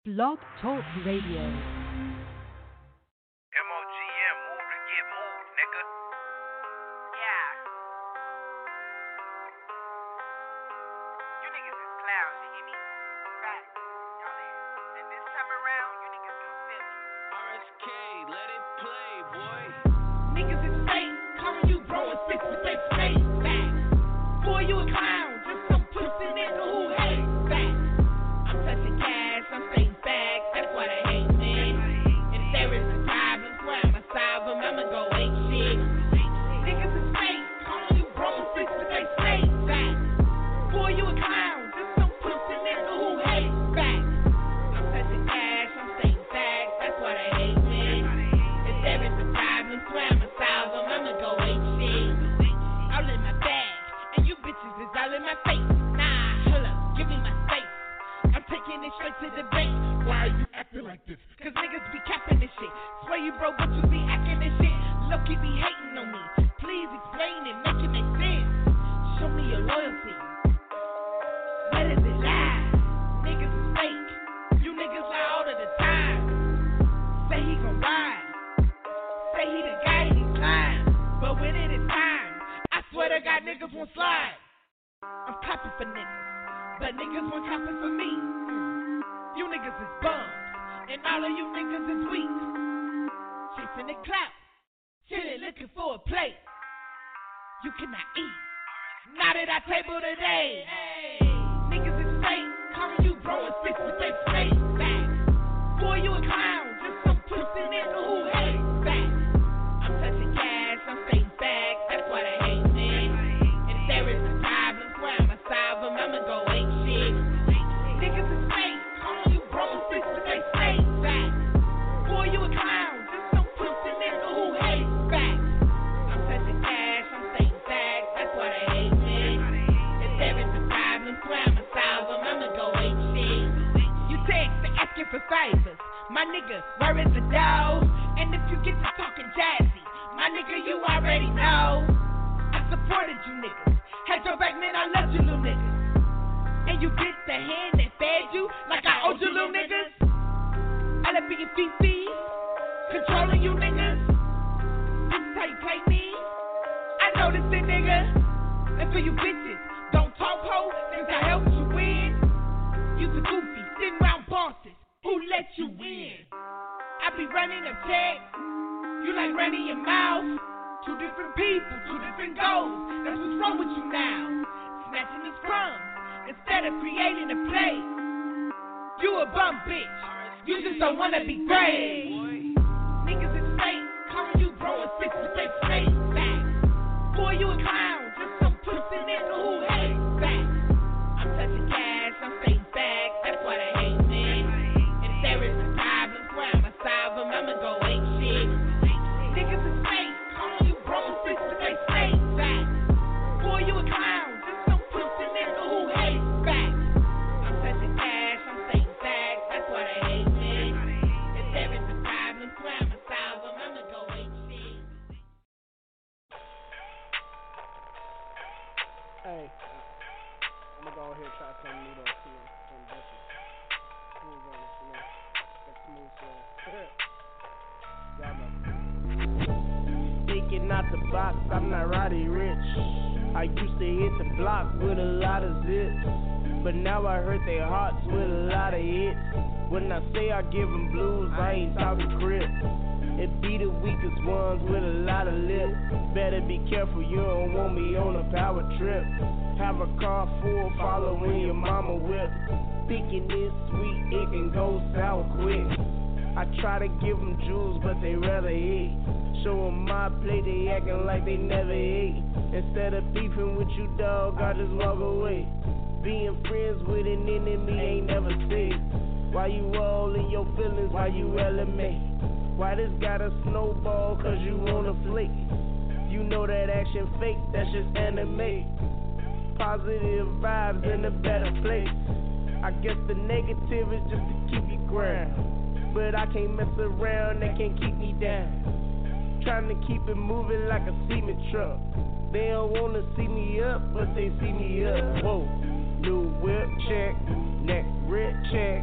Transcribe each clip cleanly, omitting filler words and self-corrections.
Blog Talk Radio. MOGM, move to get moved, nigga. Yeah. You niggas is clowns, you hear me? Facts, y'all is. And this time around, you niggas gonna feel me. RSK, let it play, boy. Niggas is fake, calling you bro and six, but they fake. Facts. Boy, you a clown, just some pussy nigga who hate. Facts. I'm touching cash, I'm stating facts, that's why they hate me. And if there is a problem, swear I'ma solve them, I'ma go ain't shit. Niggas is fake, calling you bro and six, but they fake. Facts. Boy, you a clown, just some pussy nigga who hate. Facts. I'm touching cash, I'm stating facts, that's why they hate me. If there is a problem, swear I'ma solve them, I'ma go ain't shit. All in my bag, and you bitches is all in my face. Nah, hold up, give me my space. I'm taking it straight to the bank. Why are you acting like this? Cause niggas be capping this shit. Swear you broke, but you be acting this shit. Low-key be hating on me. Please explain it, make it make sense. Show me your loyalty. Where does it lie? Niggas is fake. You niggas lie all of the time. Say he gon' ride. Say he the guy and he lying. But when it is time, I swear to God niggas won't slide. I'm clapping for niggas, but niggas won't clapping for me. You niggas is bums, and all of you niggas is weak. Chasing the clout, chillin' looking for a plate. You cannot eat, not at our table today. Hey. Niggas is fake, calling you bro and six, but they fake. Facts. Boy, you a clown, just some pussy nigga who hate. Facts. I'm touching cash, I'm stating facts, that's why they hate me. And if there is a problem, swear I'ma solve them, I'ma go ain't shit. Niggas is fake, calling you bro and six, but they fake. Facts. Boy, you a clown, just some pussy nigga who hate. Facts. I'm touching cash, I'm stating facts, that's why they hate me. If there is a problem, swear I'ma solve them, I'ma go ain't shit. You text to asking for favors, my nigga, where is the dough? And if you get to talking jazzy, my nigga, you already know. I supported you niggas, had your back, man, I loved you little niggas. And you get the hand that fed you like I owed you little niggas. I love being fifi, controlling you niggas. This is how you play me. I know this thing, nigga. And for you bitches, don't talk ho, since I helped you win. You the goofy, sitting round bosses, who let you win? I be running them checks, you like running your mouth. Two different people, two different goals, that's what's wrong with you now. Snatching these crumbs, instead of creating a play. You a bum bitch, you just don't wanna be great. Niggas is fake, calling you bro and six, but they fake. Facts. Boy, you a clown, just some pussy nigga who hate. Facts. I'm touching cash, I'm stating facts, that's why they hate me. And if there is a problem, swear I'ma solve them, I'ma go ain't shit. Niggas is fake, calling you bro and six, but they fake. Facts. Boy, you a clown, just some pussy nigga who hate. Facts. I'm touching cash, I'm stating facts, that's why they hate me. If there is a problem, swear I'ma solve them, I'ma go ain't shit. Hey, I'm gonna go ahead and try something new though, something different. Smooth on it, That smooth flow. Y'all know. Thinking out the box, I'm not Roddy Rich. I used to hit the block with a lot of zips, but now I hurt their hearts with a lot of hits. When I say I give them blues, I ain't talking crip. It be the weakest ones with a lot of lips. Better be careful, you don't want me on a power trip. Have a car full, following your mama whip. Thinking it's sweet, it can go sour quick. I try to give them jewels, but they rather eat. Show them my plate, they acting like they never ate. Instead of beefing with you, dog, I just walk away. Being friends with an enemy ain't never safe. Why you all in your feelings, why you LMA? Why this got a snowball, cause you wanna flake? You know that action fake, that's just anime. Positive vibes in a better place. I guess the negative is just to keep you ground, but I can't mess around, they can't keep me down. Trying to keep it moving like a cement truck. They don't wanna see me up, but they see me up. Whoa, new whip check, neck rip check.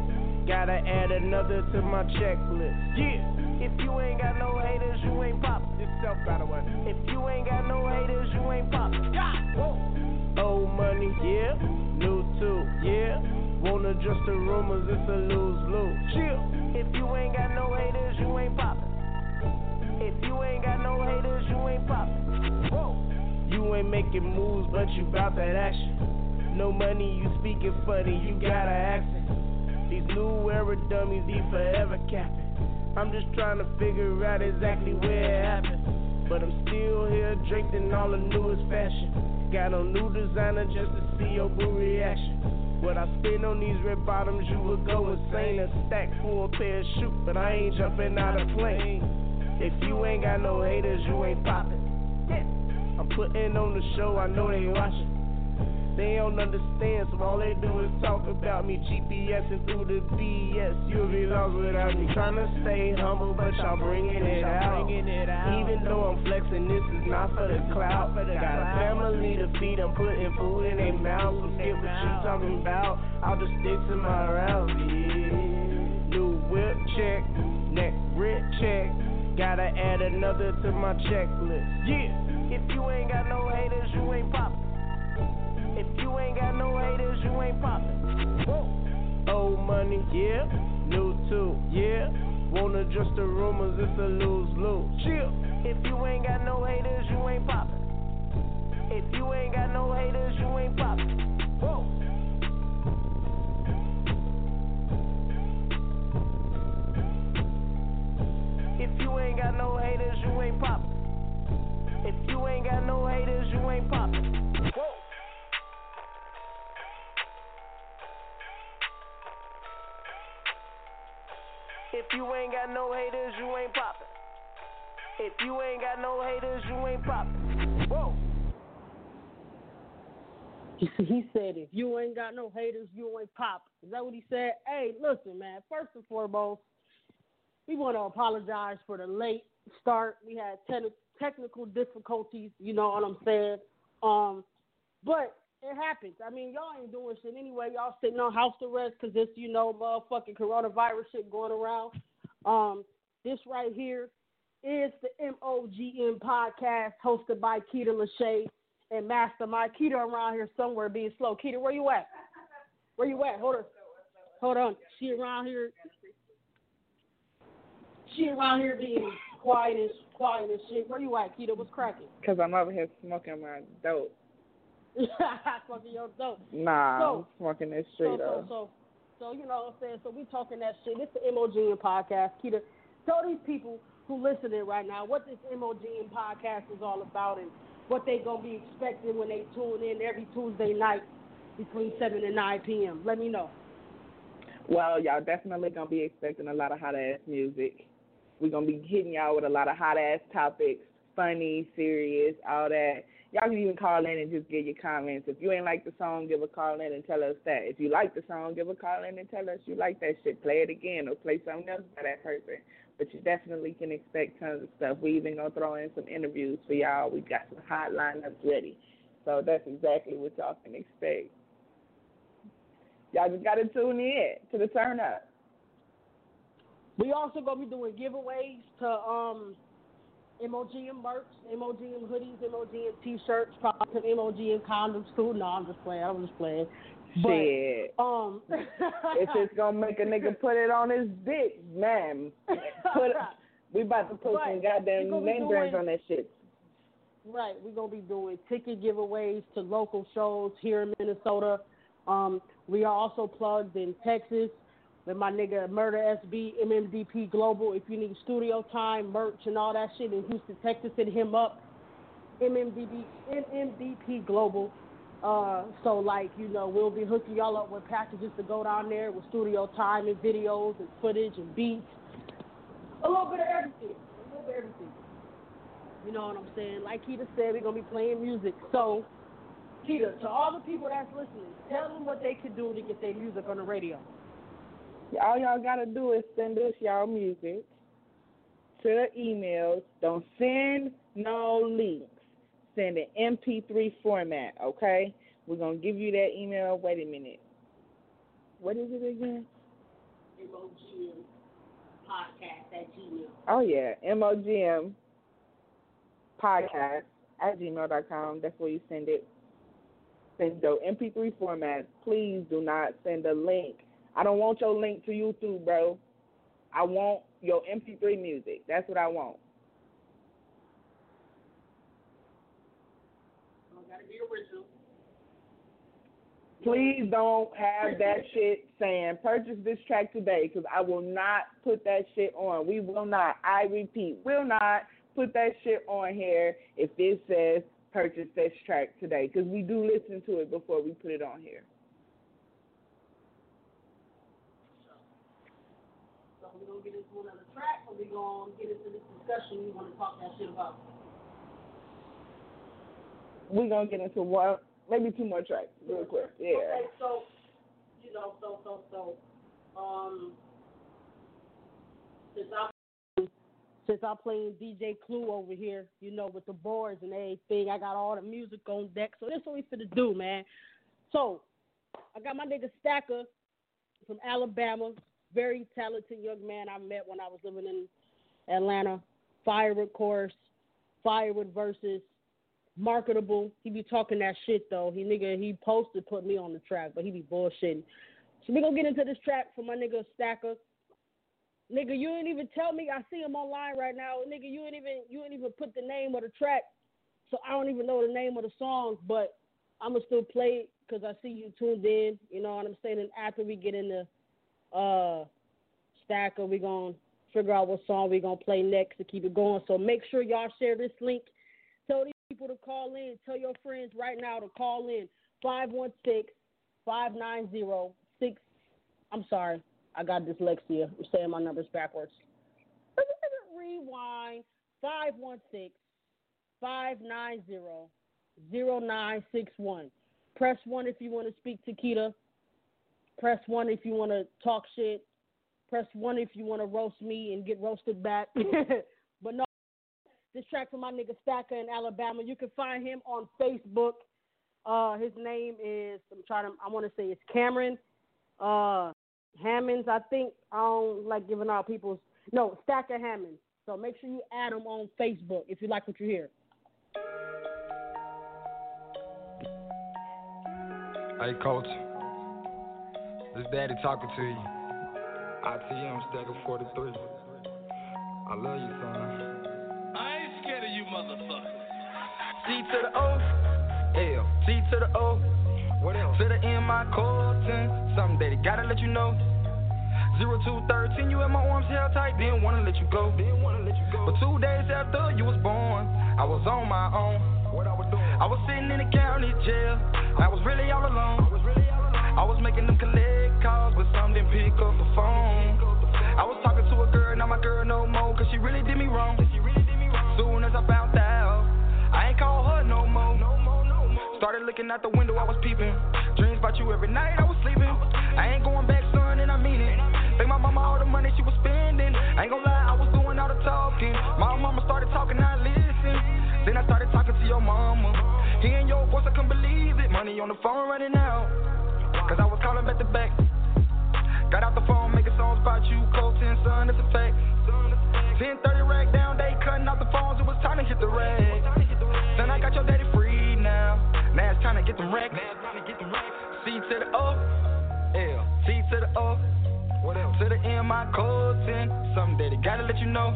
Gotta add another to my checklist. Yeah. If you ain't got no haters, you ain't poppin'. It's self, by the way. If you ain't got no haters, you ain't poppin'. Old money, yeah. New too, yeah. Won't adjust the rumors, it's a lose-lose. Chill. If you ain't got no haters, you ain't poppin'. If you ain't got no haters, you ain't poppin'. Whoa. You ain't making moves, but you bout that action. No money, you speaking funny, you got an accent. These new era dummies be forever capping. I'm just trying to figure out exactly where it happened. But I'm still here drinking all the newest fashion. Got on new designer just to see your boo reaction. What I spend on these red bottoms, you would go insane. A stack for a pair of shoes, but I ain't jumping out of plane. If you ain't got no haters, you ain't poppin'. I'm putting on the show, I know they watching. They don't understand, so all they do is talk about me. GPSing through the BS, you'll be lost without me. Trying to stay humble, but y'all bringing it out. Even though I'm flexing, this is not for the clout. Got a family to feed, I'm putting food in their mouth. So get what you talking about, I'll just stick to my route. Yeah. New whip check, neck rip check. Gotta add another to my checklist. Yeah. If you ain't got no haters, you ain't poppin'. If you ain't got no haters, you ain't poppin'. Old money, yeah. New too, yeah. Won't adjust the rumors, it's a lose-lose. Chill. If you ain't got no haters, you ain't poppin'. If you ain't got no haters, you ain't poppin'. Whoa. If you ain't got no haters, you ain't poppin'. If you ain't got no haters, you ain't poppin'. Whoa. If you ain't got no haters, you ain't poppin'. If you ain't got no haters, you ain't poppin'. Whoa. He said, if you ain't got no haters, you ain't poppin'. Is that what he said? Hey, listen, man. First and foremost, we want to apologize for the late start. We had technical difficulties, you know what I'm saying? But it happens. I mean, y'all ain't doing shit anyway. Y'all sitting on house arrest because it's, you know, motherfucking coronavirus shit going around. This right here is the MOGM podcast hosted by Keita Lachey and Mastermind. Keita around here somewhere being slow. Keita, where you at? Where you at? Hold on. She around here being quiet as shit. Where you at, Keita? What's cracking? Because I'm over here smoking my dope. Smoking your dope. Nah, I'm smoking this straight up. So, you know what I'm saying? So we talking that shit. It's the MOGM podcast. Keita, tell these people who listening right now what this MOGM podcast is all about and what they going to be expecting when they tune in every Tuesday night between 7 and 9 p.m. Let me know. Well, y'all definitely going to be expecting a lot of hot-ass music. We're going to be hitting y'all with a lot of hot-ass topics, funny, serious, all that. Y'all can even call in and just give your comments. If you ain't like the song, give a call in and tell us that. If you like the song, give a call in and tell us you like that shit. Play it again or play something else by that person. But you definitely can expect tons of stuff. We even going to throw in some interviews for y'all. We got some hot lineups ready. So that's exactly what y'all can expect. Y'all just got to tune in to the turn up. We also going to be doing giveaways to MOGM merch, MOGM hoodies, MOGM t-shirts, probably some MOGM condoms too. No, I'm just playing. But, shit. If it's going to make a nigga put it on his dick, man. We about to put some goddamn membranes on that shit. Right. We're going to be doing ticket giveaways to local shows here in Minnesota. We are also plugged in Texas with my nigga Murder SB, MMDP Global. If you need studio time, merch, and all that shit in Houston, Texas, hit him up. MMDP Global. So, like, you know, we'll be hooking y'all up with packages to go down there with studio time and videos and footage and beats. A little bit of everything. You know what I'm saying? Like Keita said, we're going to be playing music. So, Keita, to all the people that's listening, tell them what they can do to get their music on the radio. All y'all got to do is send us y'all music to the emails. Don't send no links. Send an MP3 format, okay? We're going to give you that email. Wait a minute. What is it again? MOGM podcast at Gmail. Oh, yeah. MOGM podcast at gmail.com. That's where you send it. Send your MP3 format. Please do not send a link. I don't want your link to YouTube, bro. I want your MP3 music. That's what I want. Gotta be original. Please don't have that shit saying purchase this track today, because I will not put that shit on. We will not, I repeat, will not put that shit on here if it says purchase this track today, because we do listen to it before we put it on here. So we're going to get into another track, or we're going to get into this discussion we want to talk that shit about? We're going to get into one, maybe two more tracks real quick. Yeah. Okay, so, since I'm playing DJ Clue over here, with the boards and everything, I got all the music on deck. So this is what we finna do, man. So I got my nigga Stacker from Alabama, very talented young man I met when I was living in Atlanta. Firewood chorus, Firewood verses, marketable. He be talking that shit though. He posted put me on the track, but he be bullshitting. So we gonna get into this track for my nigga Stacker. Nigga, you didn't even tell me. I see him online right now. Nigga, you didn't even put the name of the track, so I don't even know the name of the song. But I'ma still play it because I see you tuned in. You know what I'm saying? And after we get into Stacker, we gonna figure out what song we gonna play next to keep it going. So make sure y'all share this link. Tell these people to call in. Tell your friends right now to call in 516-590-6. I'm sorry. I got dyslexia. I'm saying my numbers backwards. Rewind. 516-590-0961. Press 1 if you want to speak to Keita. Press 1 if you want to talk shit. Press 1 if you want to roast me and get roasted back. But no, this track from my nigga Stacker in Alabama. You can find him on Facebook. His name is, I want to say it's Cameron Hammonds, I think. I don't like giving out people's, no, Stacker Hammonds. So make sure you add him on Facebook if you like what you hear. Hey, Coach. This Daddy talking to you. ITM Stacker 43. I love you, son. I ain't scared of you, motherfucker. C to the O, L, T to the O. What else? To the N, my core 10. Something daddy gotta let you know. 0213, you in my arms held tight, didn't wanna let you go. But 2 days after you was born, I was on my own. What I was doing? I was sitting in the county jail. I was really all alone. I was making them collect calls, but some didn't pick up the phone. I was talking to a girl, not my girl no more, cause she really did me wrong. Soon as I found out, I ain't call her no more. Started looking out the window, I was peeping. Dreams about you every night, I was sleeping. I ain't going back, son, and I mean it. Thank my mama all the money she was spending. I ain't gonna lie, I was doing all the talking. My mama started talking, I listened. Then I started talking to your mama. Hearing your voice, I couldn't believe it. Money on the phone running out, cause I was calling back to back. Got out the phone, making songs about you, Coach, and son, that's a fact. 10:30 rack down, they cutting out the phones, it was time to hit the rack. Son, I got your daddy free now. Now it's time to get them racks. C to the O, L, T to the O. What else? To the N, my code 10. Something daddy gotta let you know.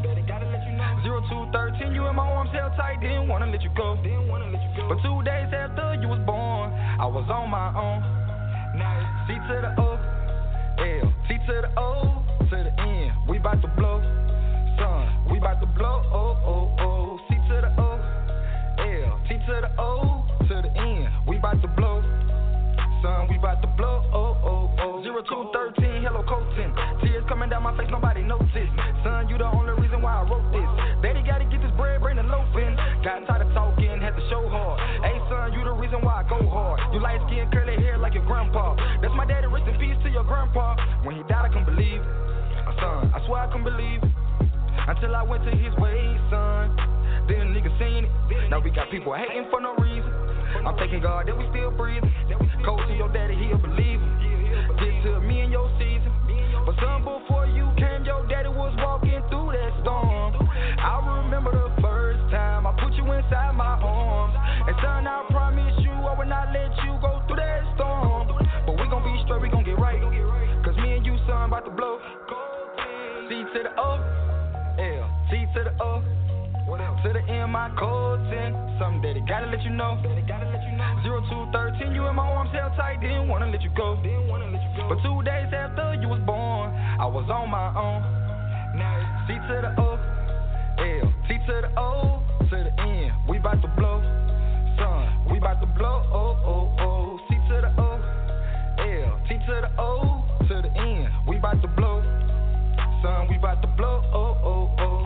0213, you in my arms held tight, didn't wanna let you go. But 2 days after you was born, I was on my own. Now C to the O, L, T to the O, to the N. We bout to blow, son. We bout to blow. Oh oh oh. C to the O, L, T to the O, to the N. We bout to blow, son. We bout to blow. Oh oh oh. 0213, hello coaching. Tears coming down my face, nobody noticed. Son, you the only reason why I wrote this. Daddy gotta get this bread, bring the loafing. Got tired of talking, had to show hard. Hey son, you the reason why I go hard. You light skin, curly hair like your grandpa. That's my daddy, rest in peace to your grandpa. When he died, I couldn't believe it. Son, I swear I couldn't believe it. Until I went to his way, son. Then a nigga seen it. Now we got people hating for no reason. I'm thanking God that we still breathing. Coach to your daddy, he'll believe it. Get to me and your season. But But son, before you came, your daddy was walking through that storm. I remember the first time I put you inside my arms. And son, I promise you I will not let you go through that storm. But we gon' be straight, we gon' get right. Cause me and you, son, about to blow. C to the O, L, T to the O, to the N, my code 10. Someday they gotta let you know. 0213, you in my arms held tight, didn't wanna let you go. But 2 days after you was born, I was on my own. Now it's C to the O, L, T to the O, to the N. We bout to blow, son, we bout to blow. Oh, oh, oh. C to the O, L, T to the O, to the N. We bout to blow, son, we bout to blow. Oh, oh, oh.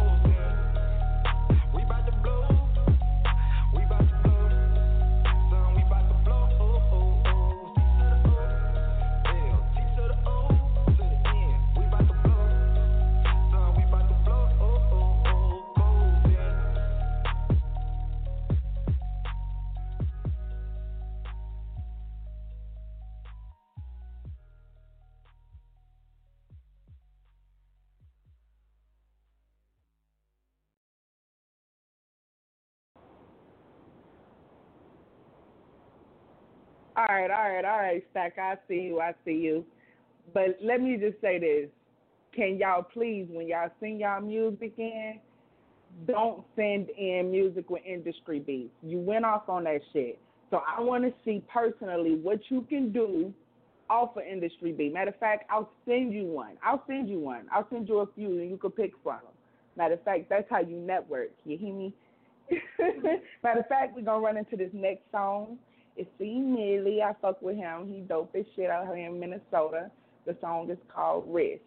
We bout to blow, we bout to blow, son, we bout to blow. Oh, oh, oh. C to the O, L, T to the O, to the N. We bout to blow, son, we bout to blow. Oh, oh, oh. All right, Stack. I see you. But let me just say this. Can y'all please, when y'all send y'all music in, don't send in music with industry beats. You went off on that shit. So I want to see personally what you can do off of industry beat. Matter of fact, I'll send you one. I'll send you a few and you can pick from them. Matter of fact, that's how you network. You hear me? Matter of fact, we're going to run into this next song. It's C. Millie. I fuck with him. He dope as shit out here in Minnesota. The song is called Rest.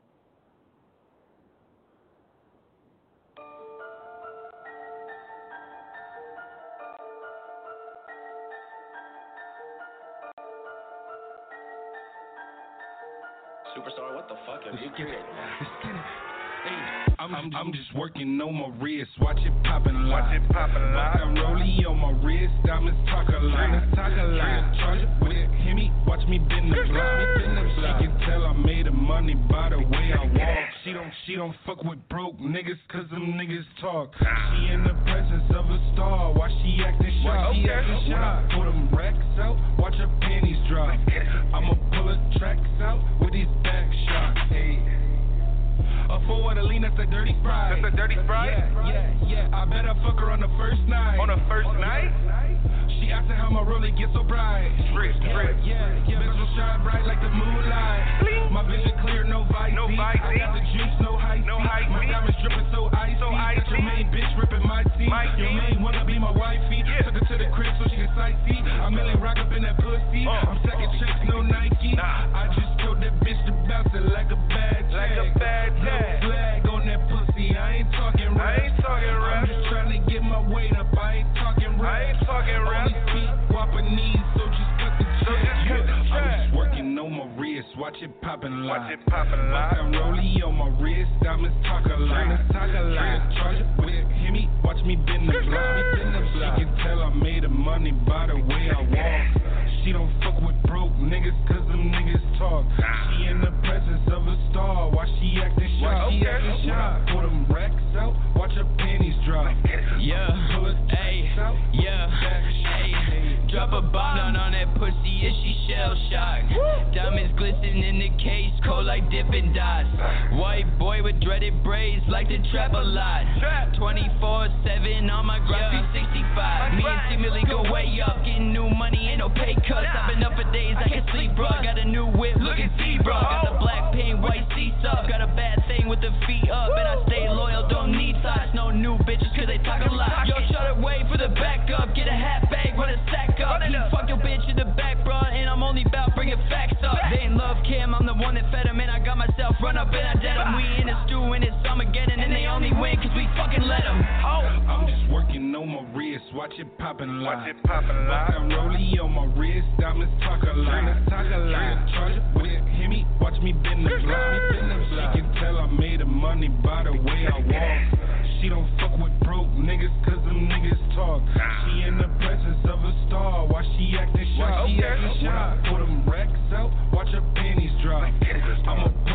Superstar, what the fuck have you created? Hey, I'm just working on my wrist, watch it poppin' live. I'm rolling on my wrist, diamonds talk a lot. Charge it with it, hear me, watch me bend the block. She can tell I made the money by the way I walk. She don't fuck with broke niggas, cause them niggas talk. She in the presence of a star, why she acting shy? When I pull them racks out, watch her panties drop. I'ma pull her tracks out with these back shots. Hey. A forward to lean, that's a dirty sprite. That's a dirty sprite? Yeah. I bet I fuck her on the first night. On the first night? She asking how my rollie get so bright. Yeah. Bitch will shine bright like the moonlight. Bling. My vision clear, no vice. I got the juice, no hype. My diamonds dripping so icy. Got your main bitch ripping my teeth. Your main wanna be my wifey. Took her to the crib so she can sightsee. I'm really rock up in that pussy. I'm second checks, no Nike. I just told that bitch to bounce it like a bad tag. No flag on that pussy. I ain't talking rap. I'm just trying to get my weight up. I ain't talking rap. Only speak Guapanese, so just cut the check. I'm just working on my wrist, watch it poppin' live. I'm rolling on my wrist, diamonds talk a lot. Charge it with it, hear me, watch me bend the block. She can tell I made the money by the way I walk. She don't fuck with broke niggas, cause them niggas talk. She in the presence of a star, why she acting shy? When I pull them racks out, watch her panties drop. Drop a bomb on that pussy, is she shell shocked? Diamonds glisten in the case, cold like Dippin' Dots. White boy with dreaded braids, like to trap a lot. 24/7 on my grind, 365. Me and T-Millie go way up, getting new money, ain't no pay cuts. I've been up for days, I can sleep, bro. Got a new whip, looking zebra. Got the black paint, white seats up. Got a bad thing with the feet up, and I stay loyal, don't need socks. No new bitches, cause they talk a lot. Yo, shut it, wait for the backup, get a hat bag, run a sack up. Fuck your bitch in the back, bro, and I'm only about bringing facts up. They ain't love Kim, I'm the one that fed him, and I got myself run up and I dead him. We in the stew and it's Summergeddon, and they only win cause we fucking let them. I'm just working on my wrist, watch it poppin' live. I'm rolling on my wrist, diamonds talk a lot. Charge it with it, hear me, watch me bend the block. She can tell I made the money by the way I walk. She don't fuck with broke niggas, cause them niggas talk. She in the presence of a star, why she acting shy? When I pull them racks out, watch her panties drop. I'ma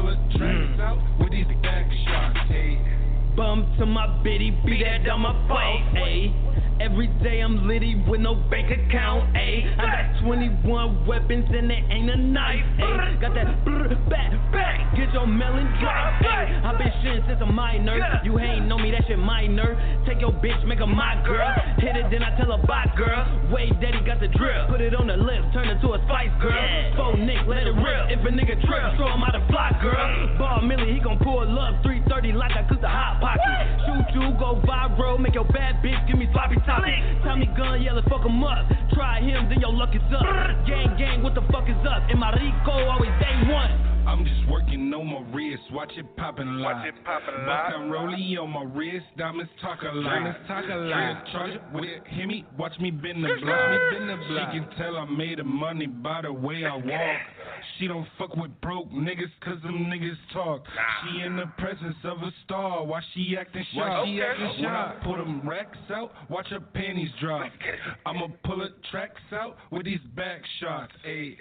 come to my bitty, be that on my phone, ayy. Every day I'm litty with no bank account, ayy. I got 21 weapons and there ain't a knife, ayy. Got that back, get your melon dry, ayy. I been shitting since a minor. You hating on me, that shit minor. Take your bitch, make her my girl. Hit it, then I tell her bye, girl. Wave daddy got the drill. Put it on the lips, turn it to a spice, girl. Faux Nick, let it rip. If a nigga trip, throw him out the block, girl. Ball Millie, he gon' pull up 330 like I cooked a hot pocket. Shoot you, go viral, make your bad bitch give me sloppy topping. Tommy gun, yeah, let's fuck him up. Try him, then your luck is up. Gang, what the fuck is up? In my Rico, always day one. I'm just working on my wrist, watch it poppin' a lot. Buck rollie on my wrist, diamonds talk a lot. Friends charge with Hemi, watch me bend the block. She can tell I made the money by the way I walk. She don't fuck with broke niggas cause them niggas talk. She in the presence of a star, why she acting shy? When I pull them racks out, watch her panties drop. I'ma pull her tracks out with these back shots, ayy.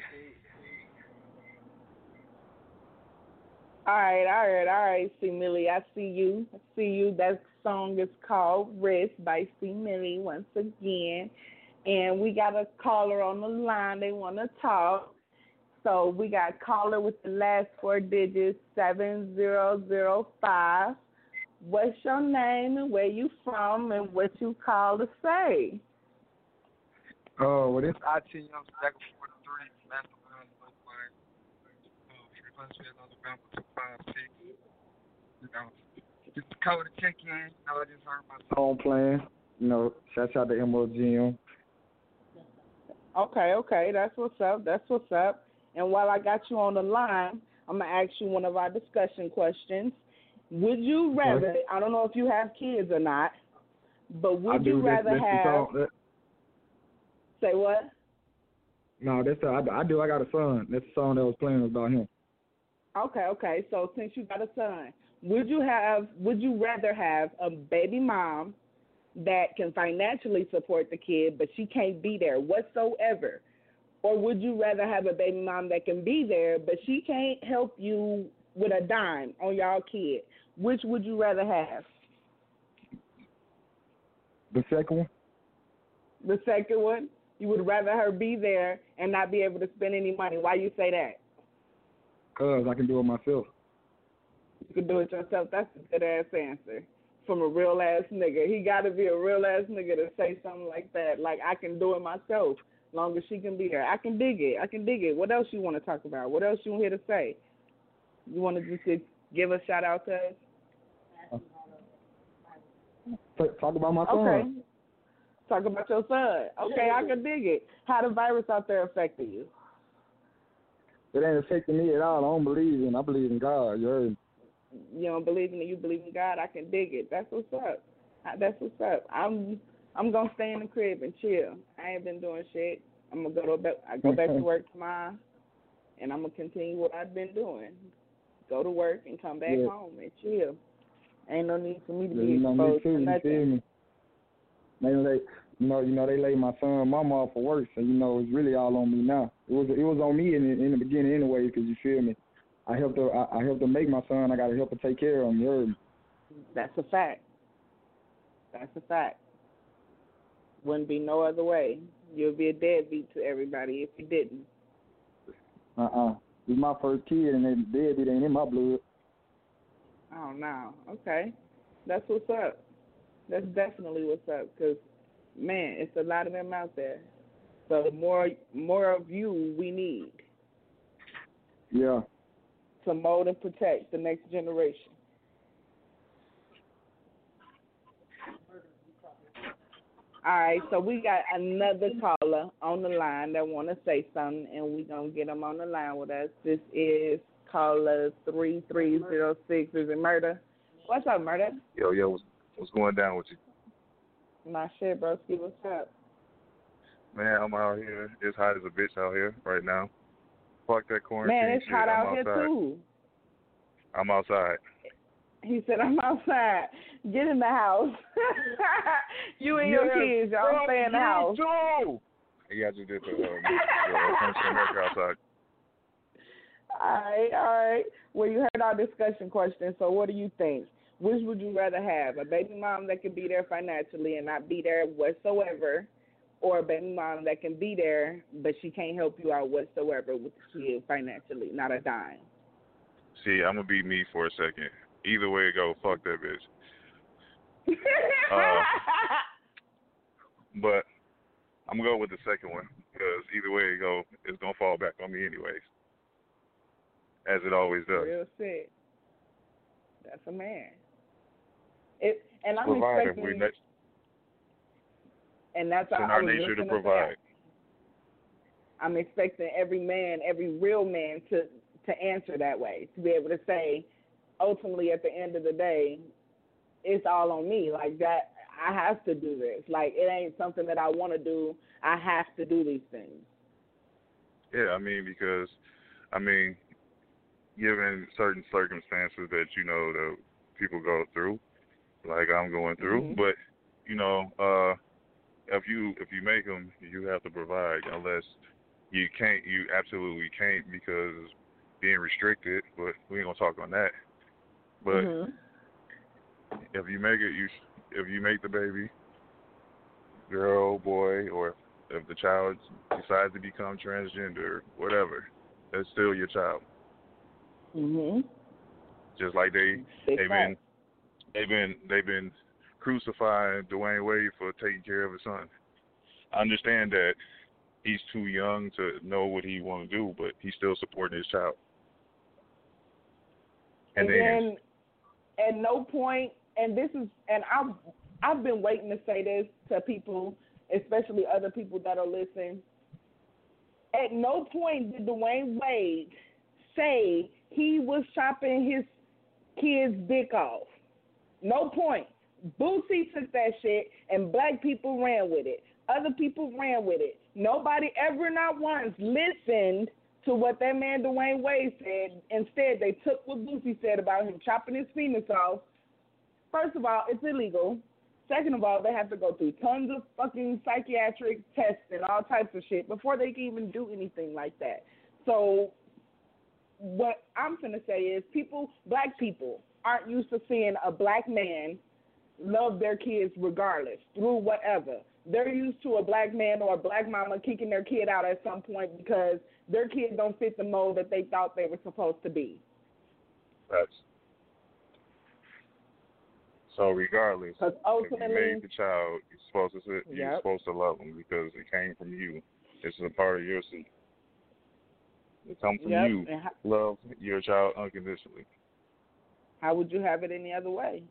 All right, C. Millie. I see you. That song is called Rest by C. Millie once again. And we got a caller on the line. They want to talk. So we got caller with the last 4 digits, 7005. What's your name and where you from and what you call to say? Oh, well, this IT Young Stack 43, Mastermind, just the color to check in. I just heard my song playing. Shout out to MOGM. Okay, that's what's up. And while I got you on the line, I'm going to ask you one of our discussion questions. Would you rather, I don't know if you have kids or not, but would you rather have... Say what? No, I do. I got a son. That's the song that was playing about him. Okay. So since you got a son, would you rather have a baby mom that can financially support the kid, but she can't be there whatsoever? Or would you rather have a baby mom that can be there, but she can't help you with a dime on y'all kid? Which would you rather have? The second one. The second one? You would rather her be there and not be able to spend any money. Why you say that? Because I can do it myself. You can do it yourself. That's a good-ass answer from a real-ass nigga. He got to be a real-ass nigga to say something like that. Like, I can do it myself as long as she can be there. I can dig it. What else you want to talk about? What else you want here to say? You want to just give a shout-out to us? Talk about my son. Okay. Talk about your son. Okay, I can dig it. How the virus out there affecting you? It ain't affecting me at all. I don't believe in. I believe in God. You heard me. You don't believe in it. You believe in God. I can dig it. That's what's up. I'm gonna stay in the crib and chill. I ain't been doing shit. I go back to work tomorrow, and I'm gonna continue what I've been doing. Go to work and come back home and chill. Ain't no need for me to be exposed to nothing. They laid my son and mama off for work, so it's really all on me now. It was on me in the beginning anyway, because you feel me. I helped her make my son. I got to help her take care of him. You heard me? That's a fact. Wouldn't be no other way. You'll be a deadbeat to everybody if you didn't. He's my first kid, and then deadbeat ain't in my blood. Oh no. Okay, that's what's up. That's definitely what's up, because, man, it's a lot of them out there. So more of you we need. Yeah. To mold and protect the next generation. All right, so we got another caller on the line that want to say something, and we're going to get them on the line with us. This is caller 3306. Is it Murder? What's up, Murder? Yo, what's going down with you? My shit, broski. What's up? Man, I'm out here. It's hot as a bitch out here right now. Fuck that quarantine. Man, it's shit. hot I'm out outside. here, too. I'm outside. He said, I'm outside. Get in the house. You and your kids, y'all stay in the house. Yeah, I just did the outside. All right. Well, you heard our discussion question, so what do you think? Which would you rather have? A baby mom that can be there financially and not be there whatsoever, or a baby mom that can be there but she can't help you out whatsoever with the kid financially, not a dime? See, I'm going to be me for a second. Either way it go, fuck that bitch. But I'm going to go with the second one because either way it go, it's going to fall back on me anyways, as it always does. Real shit. That's a man. And I'm Provider. expecting, and that's in our nature to provide. I'm expecting every man, every real man, to answer that way, to be able to say, ultimately, at the end of the day, it's all on me. Like that, I have to do this. Like it ain't something that I want to do. I have to do these things. Yeah, I mean, because, given certain circumstances that, the people go through, like I'm going through, but, if you make them, you have to provide, unless you absolutely can't because being restricted, but we ain't gonna talk on that. But if you make it, if you make the baby, girl, boy, or if the child decides to become transgender, whatever, it's still your child. Just like they've been crucifying Dwayne Wade for taking care of his son. I understand that he's too young to know what he want to do, but he's still supporting his child. And then at no point, and I've been waiting to say this to people, especially other people that are listening. At no point did Dwayne Wade say he was chopping his kid's dick off. No point. Boosie took that shit and black people ran with it. Other people ran with it. Nobody ever, not once, listened to what that man Dwayne Wade said. Instead, they took what Boosie said about him chopping his penis off. First of all, it's illegal. Second of all, they have to go through tons of fucking psychiatric tests and all types of shit before they can even do anything like that. So what I'm going to say is black people aren't used to seeing a black man love their kids regardless, through whatever. They're used to a black man or a black mama kicking their kid out at some point because their kid don't fit the mold that they thought they were supposed to be. That's so regardless, if you made the child, you're supposed to love them because it came from you. It's a part of your seed. It comes from you. Love your child unconditionally. How would you have it any other way?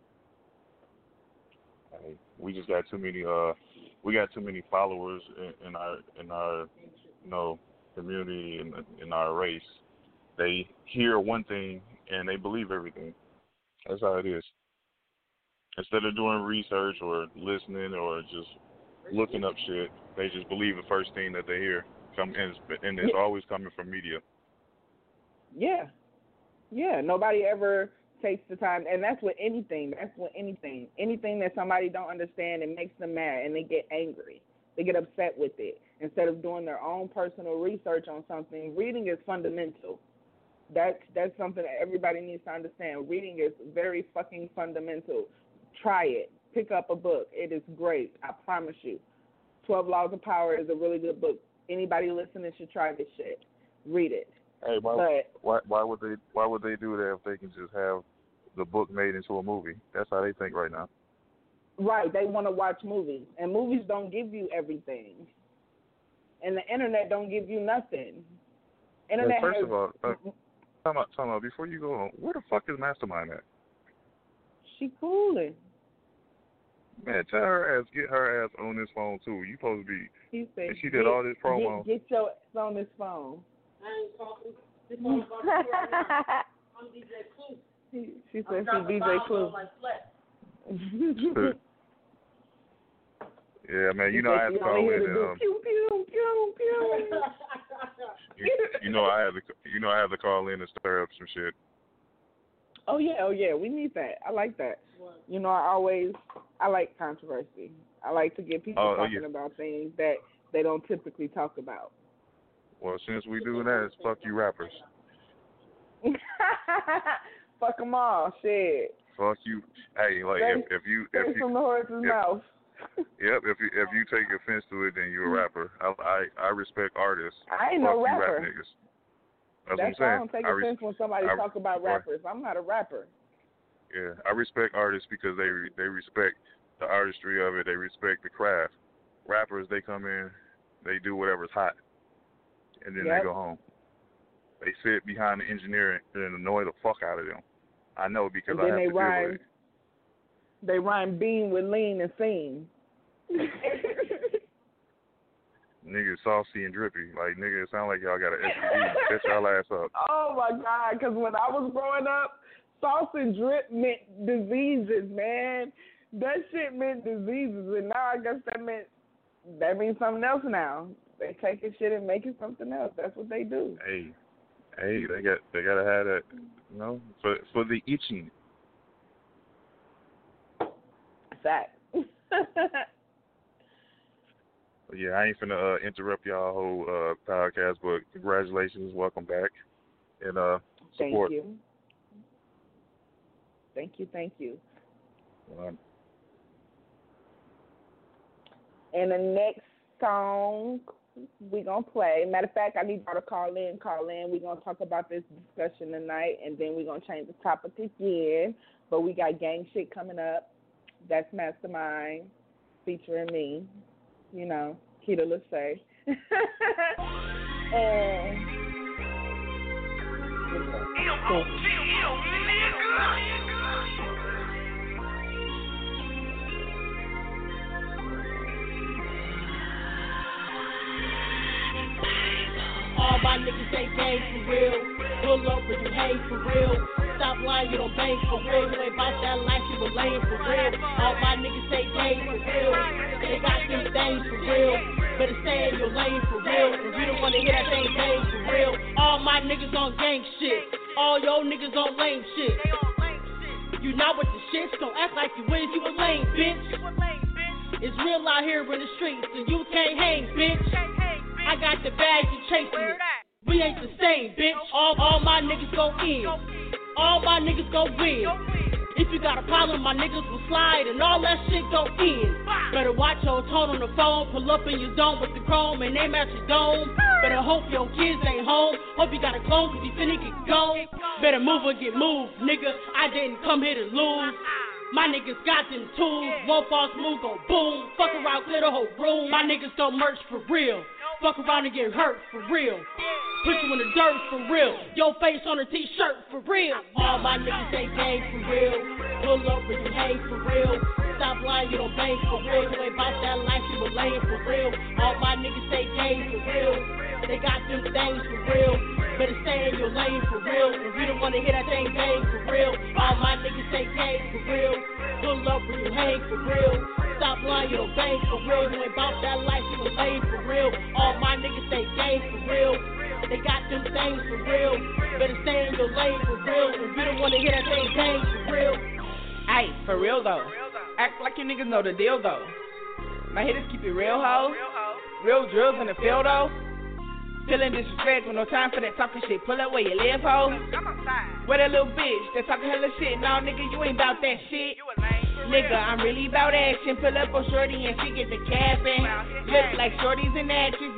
We just got too many. We got too many followers in our community in our race. They hear one thing and they believe everything. That's how it is. Instead of doing research or listening or just looking up shit, they just believe the first thing that they hear. And it's always coming from media. Yeah. Nobody ever takes the time, and that's with anything. Anything that somebody don't understand, it makes them mad, and they get angry. They get upset with it. Instead of doing their own personal research on something, reading is fundamental. That's something that everybody needs to understand. Reading is very fucking fundamental. Try it. Pick up a book. It is great. I promise you. 12 Laws of Power is a really good book. Anybody listening should try this shit. Read it. Hey, why would they do that if they can just have the book made into a movie? That's how they think right now. Right. They want to watch movies, and movies don't give you everything, and the internet don't give you nothing. Internet. First of all, time out. Before you go on, where the fuck is Mastermind at? She cooling. Man, tell her ass, get her ass on this phone too. You supposed to be. He said, she did all this promo. Get your ass on this phone. I ain't talking. This phone about right now. I'm DJ Clue. She said she DJ Clue. Yeah, man. You know I had to call in. Pew pew pew pew. I have to call in and stir up some shit. Oh yeah, we need that. I like that. What? I like controversy. I like to get people talking about things that they don't typically talk about. Well, since we do that, it's fuck you rappers. Fuck them all, shit. Fuck you. Hey, like if you from the horse's mouth. Yep, if you take offense to it, then you're a rapper. I respect artists. I ain't Fuck no you, rapper. rap niggas. That's why I what I'm saying. don't take offense when somebody talk about rappers. I'm not a rapper. Yeah, I respect artists because they respect the artistry of it. They respect the craft. Rappers, they come in, they do whatever's hot, and then they go home. They sit behind the engineer and annoy the fuck out of them. I know because I have to deal with it. They rhyme bean with lean and fiend. Niggas saucy and drippy. Like, nigga, it sound like y'all got an STD. Set y'all ass up. Oh, my God, because when I was growing up, sauce and drip meant diseases, man. That shit meant diseases, and now I guess that means something else now. They take this shit and make it something else. That's what they do. Hey, they gotta have that, you know, for the itching. Fact. Yeah, I ain't finna interrupt y'all whole podcast, but congratulations, welcome back, and support. Thank you. And the next song we gonna play. Matter of fact, I need y'all to call in. We gonna talk about this discussion tonight, and then we gonna change the topic again. But we got gang shit coming up. That's Mastermind featuring me. You know, Keita Lachey. And all my niggas say gang for real. Pull up when you hang for real. Stop lying, you don't bang for real. You ain't about that life, you a lame for real. All my niggas say gang for real. They got them things for real. Better stay in your lane for real. If you don't wanna hear that thing gang for real. All my niggas on gang shit. All your niggas on lame shit. You not with the shit, don't act like you is. You a lame bitch. It's real out here in the streets, and you can't hang, bitch. I got the bag, you chasing it. We ain't the same, bitch. All my niggas go in. All my niggas go win. If you got a problem, my niggas will slide and all that shit go in. Better watch your tone on the phone. Pull up in your dome with the chrome and aim at your dome. Better hope your kids ain't home. Hope you got a clone cause you finna get gone. Better move or get moved, nigga. I didn't come here to lose. My niggas got them tools. One false move, go boom. Fuck around, clear the whole room. My niggas don't merch for real. Fuck around and get hurt for real. Put you in the dirt for real. Your face on a t-shirt for real. All my niggas say gang for real. Pull up when you hang for real. Stop lying, you don't bang for real. You ain't about that life, you a lame for real. All my niggas say gang for real. They got them things for real. Better stay in your lane for real. If you don't wanna hear that thing gang for real. All my niggas say gang for real. Pull up when you hang for real. Stop lying, you don't bang for real. You ain't about that life, you a lame for real. All my niggas say gang for real. They got them things for real. Better stay in your lane for real. If you don't wanna hear that thing gang for real. Hey, for real though. Act like you niggas know the deal though. My hitters keep it real, ho. Real drills in the field though. Feeling disrespect with no time for that talking shit. Pull up where you live, ho. Where that little bitch that talking hella shit. No, nigga, you ain't bout that shit. Nigga, I'm really bout action. Pull up on shorty and she get the capping. Look like shorties and actress.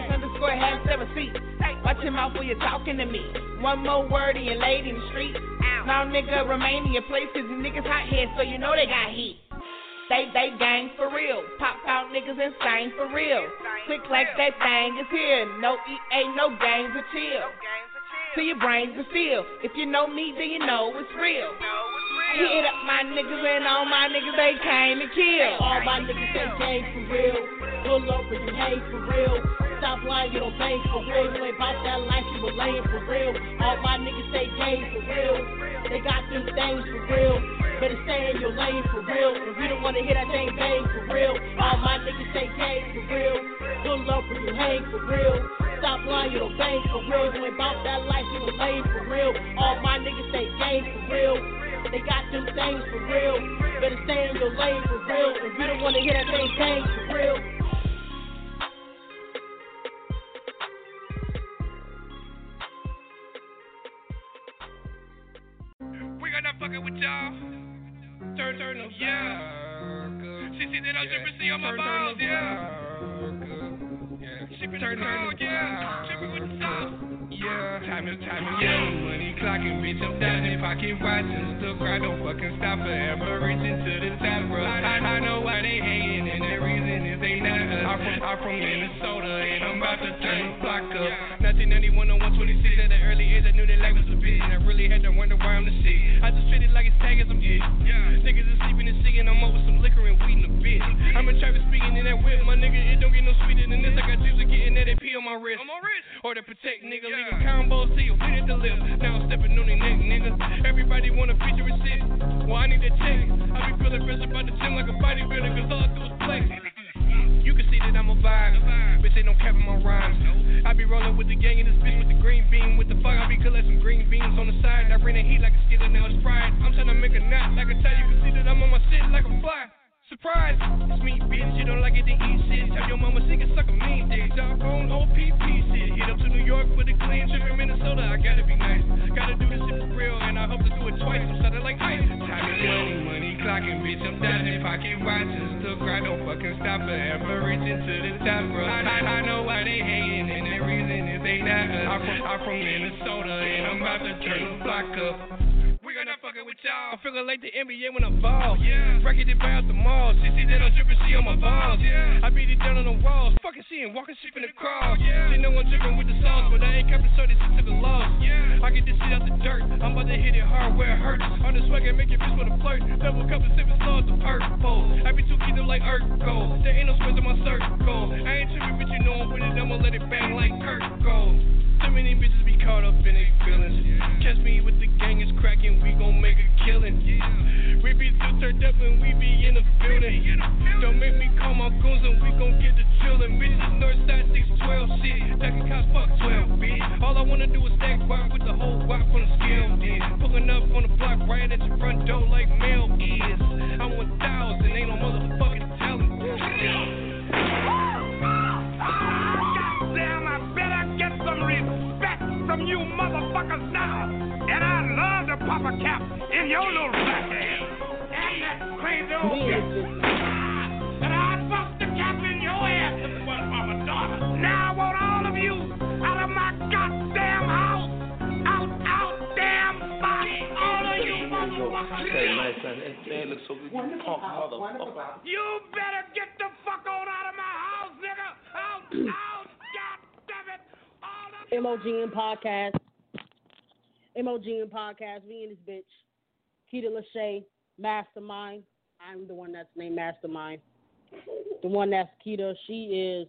_#7C. Watch your mouth when you're talking to me. One more word and you're laid in the street. Now, nigga, remain in your place cause the niggas hot here so you know they got heat. They gang for real. Pop out niggas insane for real. Click like that thing is here. No EA, no games or chill. Till your brains are still. If you know me, then you know it's real. Hit up my niggas and all my niggas, they came to kill. All my niggas say gang for real. Pull up when you hang for real. Stop lying, you don't bang for real. You ain't about that life, you a lame for real. All my niggas say gang for real. They got them things for real. Better stay in your lane for real. If you don't wanna hear that thing bang for real. All my niggas say gang for real. Pull up when you hang for real. Stop lying, you don't bang for real. You ain't about that life, you a lame for real. All my niggas say gang for real. They got them things for real. Better stay in your lane for real. If you don't wanna hear that thing bang for real. We gonna fucking with y'all. Turn up, yeah. She see that I'm dripping, see on my balls, yeah. She been turn up, yeah. Dripping with the sauce. Yeah, time and yeah. Money clocking, bitch, I'm down in pocket watching. Still cry, don't fucking stop forever. Reaching to the top, bro. I know why they hating, and the reason is they not us. I'm from Minnesota, and I'm about to turn the block up. 1991 on 126 at an early age, I knew that life was a bitch. And I really had to wonder why I'm the shit. I just treat it like it's tag as I'm getting. Niggas is sleeping and singing, I'm up with some liquor and weed in a bit. I'm a Travis speaking in that whip, my nigga, it don't get no sweeter than this. I got juice to getting that AP on my wrist. Or to protect, nigga, leaving combos to you, bleed at the lip. Now I'm stepping on their neck, nigga. Everybody wanna feature and shit. Well, I need a check. I be feeling fresh about the gym like a bodybuilder, cause all I do is play. You can see that I'm a vibe, bitch, they don't cap in my rhymes. I be rolling with the gang in this bitch with the green beam. With the fuck, I be collecting green beans on the side. I bring the heat like a skillet, now it's fried. I'm trying to make a knot like a tie. You can see that I'm on my shit like a fly. Surprise, it's me, bitch, you don't like it, then eat shit. Tell your mama she can suck a mean dick. Dog on OPP shit. Hit up to New York for the clean trip in Minnesota. I gotta be nice, gotta do this shit for real, and I hope to do it twice. I'm something like ice. Time is money clocking, bitch, I'm down in pocket watching. Still cry, don't fucking stop forever. Reaching to the top, bro. I know why they hating, and the reason is they not us. I'm from Minnesota, and I'm about to turn the block up. We got not fucking with y'all. I'm feeling like the NBA when I ball. Yeah. Bracket it by out the mall. She see that I'm dripping, she on my balls. Yeah. I beat it down on the walls. Fucking she ain't walking, she finna crawl. Yeah. She know I'm dripping with the sauce, but I ain't capping so this shit to the loss. Yeah. I get this shit out the dirt. I'm about to hit it hard where it hurts. On the swag and make your bitch wanna flirt. Double cup and sipping sauce of purple. I be too keto like Urkel. There ain't no sweat in my circle. I ain't tripping, but you know I'm with it. I'ma let it bang like Kurt Gold. Too many bitches be caught up in their feelings. Catch me with the gang is cracking, we gon' make a killing. We be too turned up and we be in the building. Don't make me call my goons and we gon' get the chillin'. Bitches Northside 612 shit, ducking cops fuck 12, bitch. All I wanna do is stack guap with the whole guap on the scale, then pulling up on the block right at your front door like mail is. I'm 1,000, ain't no motherfucking telling. Goddamn, I better get some respect from you motherfuckers now. And I love to pop a cap in your little black ass. And that crazy old bitch. And I fuck the cap in your ass if it wasn't for my daughter. Now I want all of you out of my goddamn house. Out, damn body. All of you motherfuckers. Hey, nice, man. That looks so good. You punk motherfucker. You better get the fuck on out of my house, nigga. Out, God damn it. MOGN Podcast. MOGN Podcast. We in this bitch. Keita Lachey, Mastermind. I'm the one that's named Mastermind. The one that's Keita, she is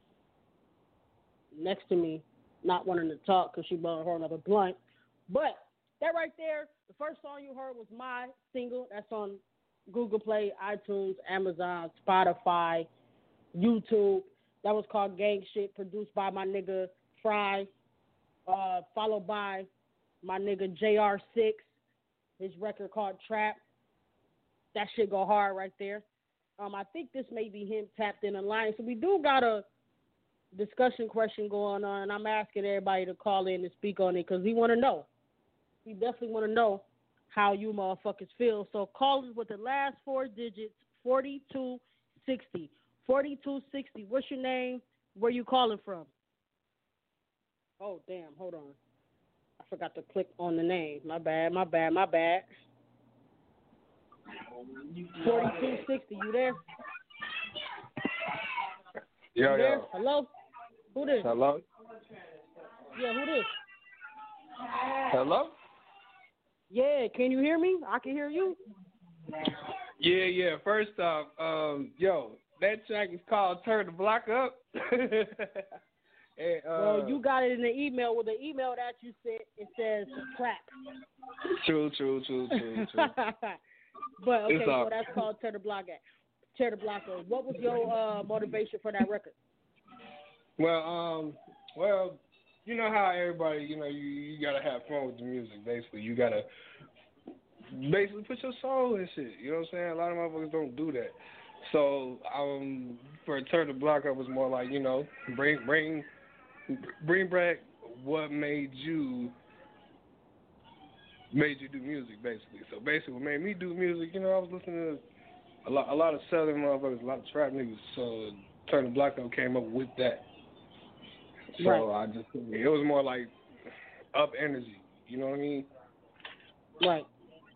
next to me, not wanting to talk because she bought her another blunt. But that right there, the first song you heard was my single. That's on Google Play, iTunes, Amazon, Spotify, YouTube. That was called Gang Shit, produced by my nigga Fry, followed by my nigga JR6, his record called Trap. That shit go hard right there. I think this may be him tapped in a line. So we do got a discussion question going on, and I'm asking everybody to call in and speak on it because we want to know. We definitely want to know how you motherfuckers feel. So call us with the last four digits, 4260. 4260. What's your name? Where you calling from? Oh, damn. Hold on. I forgot to click on the name. My bad. 4260. You there? Yo. There? Hello? Who this? Hello? Yeah, who this? Hello? Yeah, can you hear me? I can hear you. Yeah. First off, that track is called Turn the Block Up. And, well, you got it in the email. With the email that you sent, it says clap. True. But okay, so that's called Tear the Block Up. Tear the Block Up. What was your motivation for that record? Well, you know how everybody, you gotta have fun with the music. Basically, you gotta put your soul in shit. You know what I'm saying? A lot of motherfuckers don't do that. So, for Turn the Block Up was more like, bring back what made you made you do music, basically. So basically, what made me do music, I was listening to a lot of Southern motherfuckers, a lot of trap niggas. So Turn the Block Up came up with that. So right. it was more like up energy. You know what I mean? Right.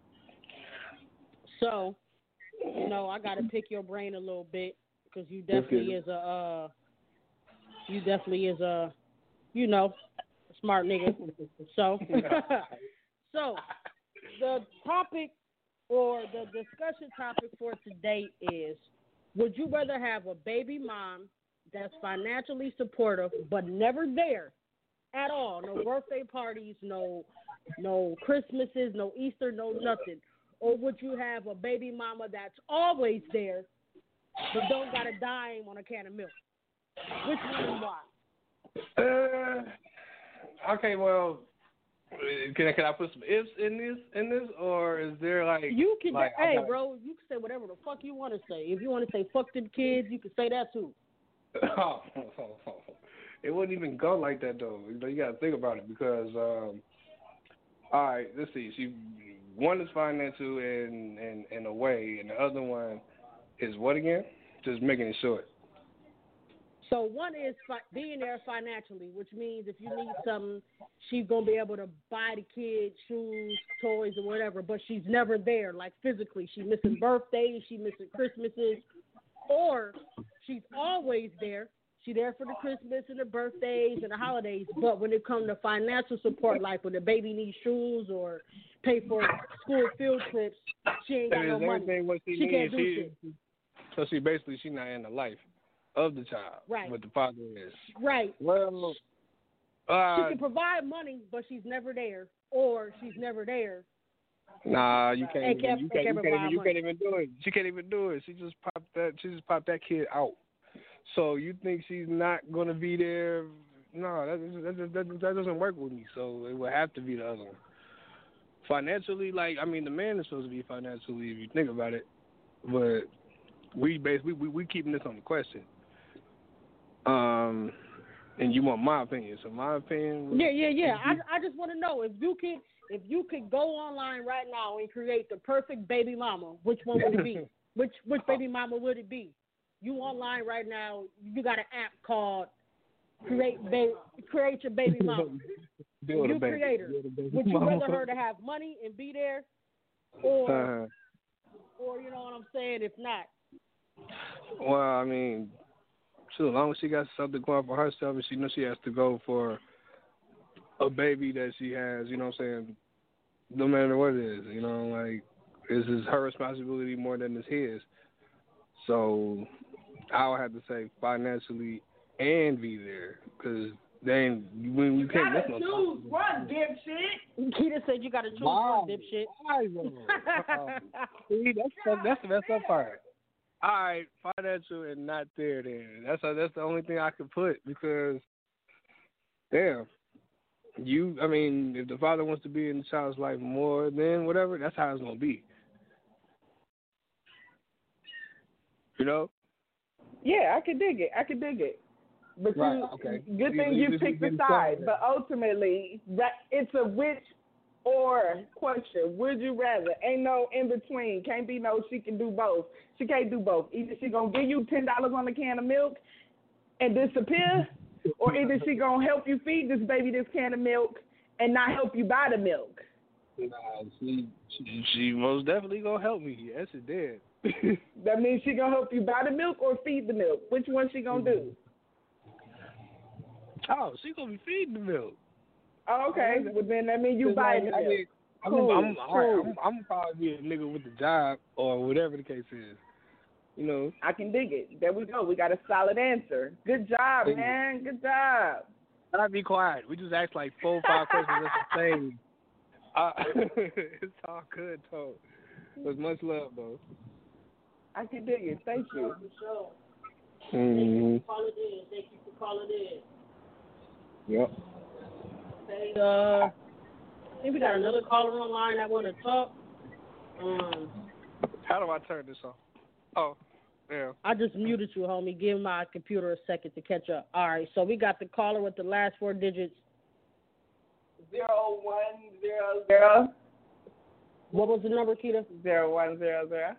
So, I got to pick your brain a little bit because you definitely is a smart nigga. So, the topic or the discussion topic for today is: would you rather have a baby mom that's financially supportive but never there at all? No birthday parties, no Christmases, no Easter, no nothing. Or would you have a baby mama that's always there but don't got a dime on a can of milk? Which one and why? Okay, well, can I put some ifs in this, or is there you can? Bro, you can say whatever the fuck you want to say. If you want to say fuck them kids, you can say that too. It wouldn't even go like that though. You got to think about it because, all right, let's see. One is financial in a way, and the other one is what again? Just making it short. So one is being there financially, which means if you need something, she's going to be able to buy the kids shoes, toys, or whatever, but she's never there, like physically. She's missing birthdays, she's missing Christmases, or she's always there. She's there for the Christmas and the birthdays and the holidays, but when it comes to financial support, like when the baby needs shoes or pay for school field trips, she ain't got no money. She can't do shit. So she's not in the life of the child, right? But the father is, right. Well, she can provide money, but she's never there, or she's never there. Nah, you can't. You can't even do it. She can't even do it. She just popped that kid out. So you think she's not gonna be there? No, that doesn't work with me. So it would have to be the other one. Financially, the man is supposed to be financially if you think about it, but we keeping this on the question. And you want my opinion? So my opinion. Yeah. I just want to know if you could go online right now and create the perfect baby mama, which one would it be? Which baby mama would it be? You online right now, you got an app called Create Your Baby Mama. You create her. Would you rather her to have money and be there, or you know what I'm saying? If not, well, as long as she got something going for herself, and she knows she has to go for a baby that she has, you know what I'm saying? No matter what it is, this is her responsibility more than it's his. So I would have to say financially and be there, because then when you can't miss no choose one, dipshit. Keita said you gotta choose one, dipshit. See, that's the messed up part. All right, financial and not there. Then that's the only thing I could put, because damn, if the father wants to be in the child's life more than whatever, that's how it's gonna be. You know? Yeah, I could dig it. But right, okay. Good thing you picked the side. But ultimately, it's a which or question. Would you rather? Ain't no in between. Can't be no she can do both. She can't do both. Either she gonna give you $10 on a can of milk and disappear, or either she gonna help you feed this baby this can of milk and not help you buy the milk. Nah, she most definitely gonna help me. Yes, it did. That means she gonna help you buy the milk or feed the milk. Which one she gonna do? Oh, she gonna be feeding the milk. Oh, okay. Well, then that means you buy the milk. I'm probably be a nigga with the job or whatever the case is. You know. I can dig it. There we go. We got a solid answer. Good job, man. Good job. I'll be quiet. We just asked like 4 or 5 questions at the same. It's all good, though. With much love, though. I can dig it. Thank you. Mm-hmm. Thank you for calling in. Yep. Okay, I think we got another caller online that want to talk. How do I turn this off? Oh, yeah. I just muted you, homie. Give my computer a second to catch up. All right, so we got the caller with the last 4 digits. 0100. What was the number, Keita? 0100.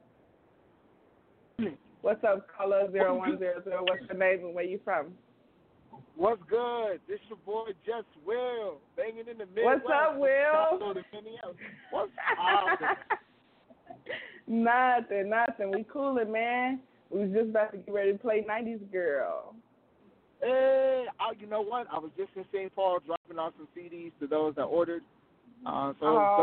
What's up, caller? 0100. What's your name and where you from? What's good? This your boy Just Will, banging in the Midwest. What's up, Will? What's up? Nothing. We coolin', man. We was just about to get ready to play 90s Girl. Hey, you know what? I was just in St. Paul dropping off some CDs to those that ordered. I'm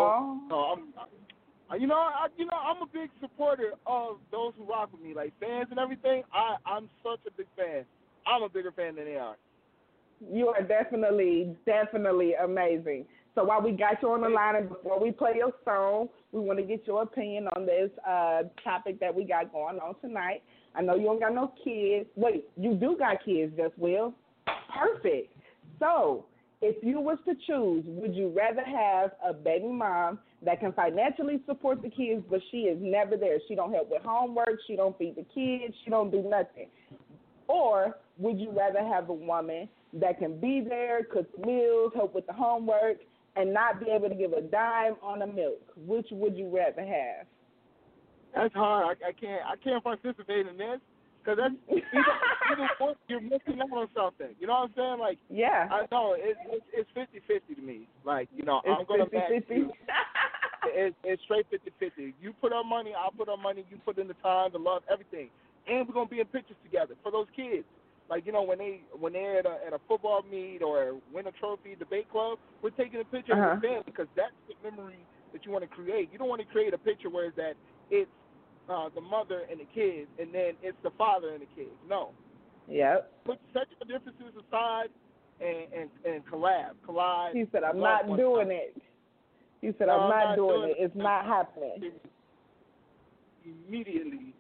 a big supporter of those who rock with me, like fans and everything. I'm such a big fan. I'm a bigger fan than they are. You are definitely amazing. So while we got you on the line and before we play your song, we want to get your opinion on this topic that we got going on tonight. I know you don't got no kids. Wait, you do got kids, Just Will. Perfect. So if you was to choose, would you rather have a baby mom that can financially support the kids, but she is never there? She don't help with homework. She don't feed the kids. She don't do nothing. Or would you rather have a woman that can be there, cook meals, help with the homework, and not be able to give a dime on the milk? Which would you rather have? That's hard. I can't participate in this because that's either one, you're missing out on something. You know what I'm saying? Like, yeah, I know it's 50-50 to me. Like, you know, I'm gonna back you. It's straight 50-50. You put up money, I'll put up money. You put in the time, the love, everything, and we're gonna be in pictures together for those kids. Like, you know, when they're at a football meet or win a trophy, debate club, we're taking a picture of the family because that's the memory that you want to create. You don't want to create a picture where it's the mother and the kids, and then it's the father and the kids. No. Yep. Set your differences aside and collide. He said, I'm not doing it. He said, I'm not doing it. It's not happening. Immediately.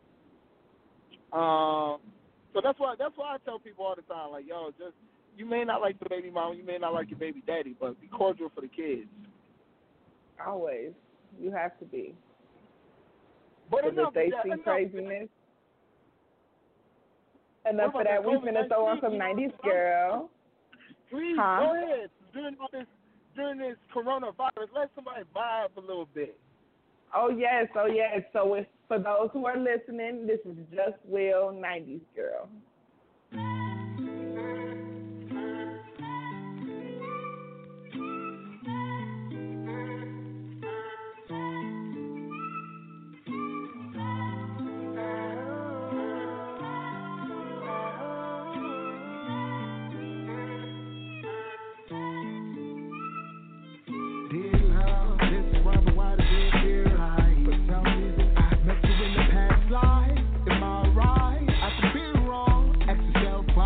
So that's why I tell people all the time, like, yo, just, you may not like the baby mama, you may not like your baby daddy, but be cordial for the kids. Always. You have to be. But if they see craziness. Enough of that. We finna throw on some 90s Girl. Please, go ahead. During this coronavirus, let somebody vibe a little bit. Oh, yes. So for those who are listening, this is Just Will, 90s Girl. Why? Am I right? I could be wrong. Ask yourself why.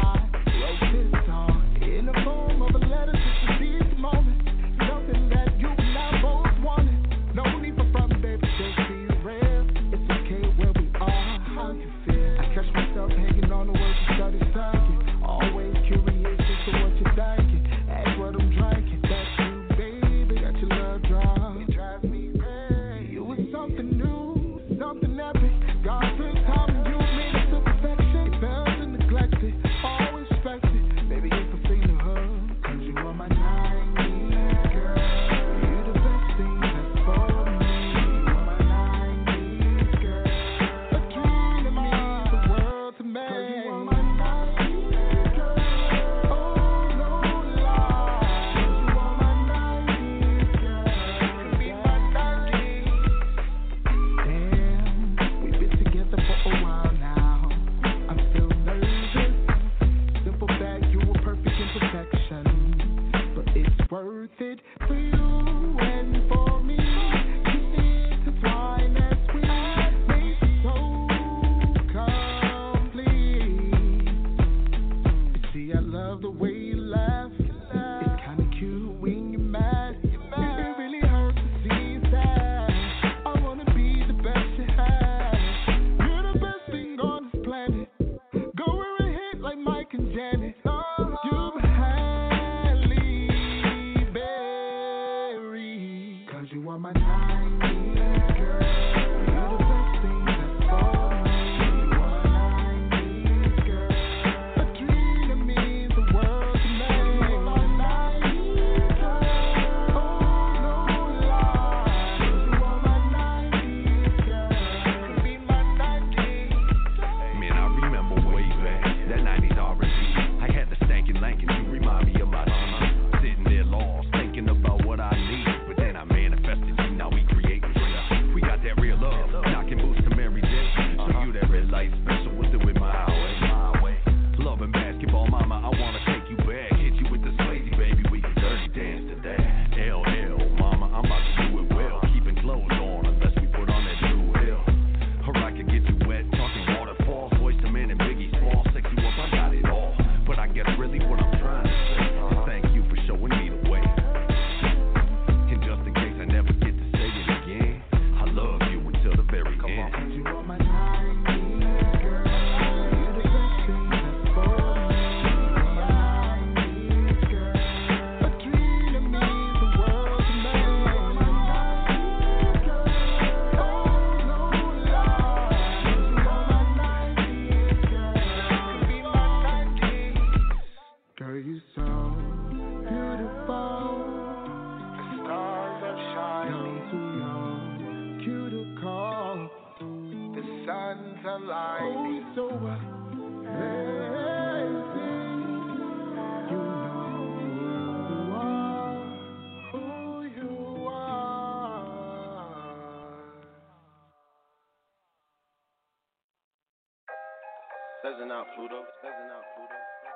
tantalizing. Oh, so Stepping out, Pluto. Stepping out, Pluto.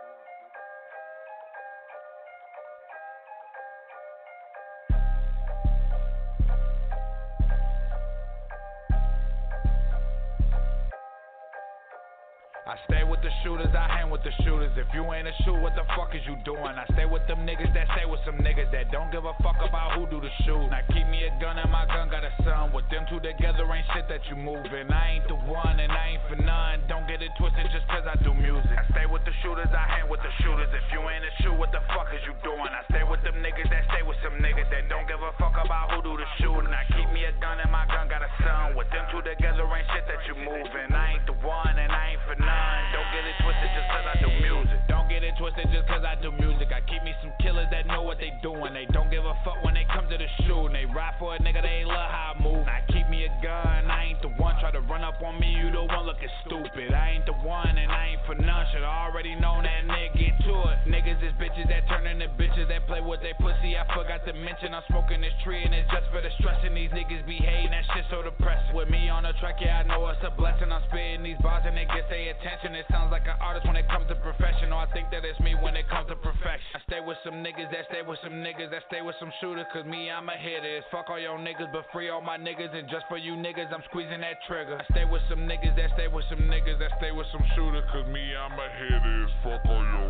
I stay with the shooters, I hang with the shooters. If you ain't a shoot, what the fuck is you doing? I stay with them niggas that stay with some niggas that don't give a fuck about who do the shoot. Now keep me a gun and my gun got a son. With them two together ain't shit that you moving. I ain't the one and I ain't for none. Don't get it twisted just cause I do music. I stay with the shooters, I hang with the shooters. If you ain't a shoot, what the fuck is you doing? I stay with them niggas that stay with some niggas that don't give a fuck about who do the shooting. Now keep me a gun and my gun got a son. With them two together ain't shit that you moving. I ain't the one and I ain't for none. Don't get it twisted just cause I do music. Don't get it twisted just cause I do music. I keep me some killers that know what they doing. They don't give a fuck when they come to the shooting. They ride for a nigga, they ain't love how I move. I keep me a gun, I ain't the one. Try to run up on me, you the one looking stupid. I ain't the one and I ain't for none. Should already know that nigga get to it. Niggas is bitches that turn into bitches that play with they pussy. I forgot to mention I'm smoking this tree and it's just for the stressing. These niggas be hating, that shit so depressing. With me on the track, yeah, I know it's a blessing. I'm spitting these bars and they get their attention. It sounds like an artist when it comes to professional. I think that it's me when it comes to perfection. I stay with some niggas that stay with some niggas that stay with some shooters. Cause me, I'm a hitter. It's fuck all your niggas, but free all my niggas. And just for you niggas, I'm squeezing that trigger. I stay with some niggas that stay with some niggas that stay with some shooters. Cause me, I'm a hitter. It's fuck all your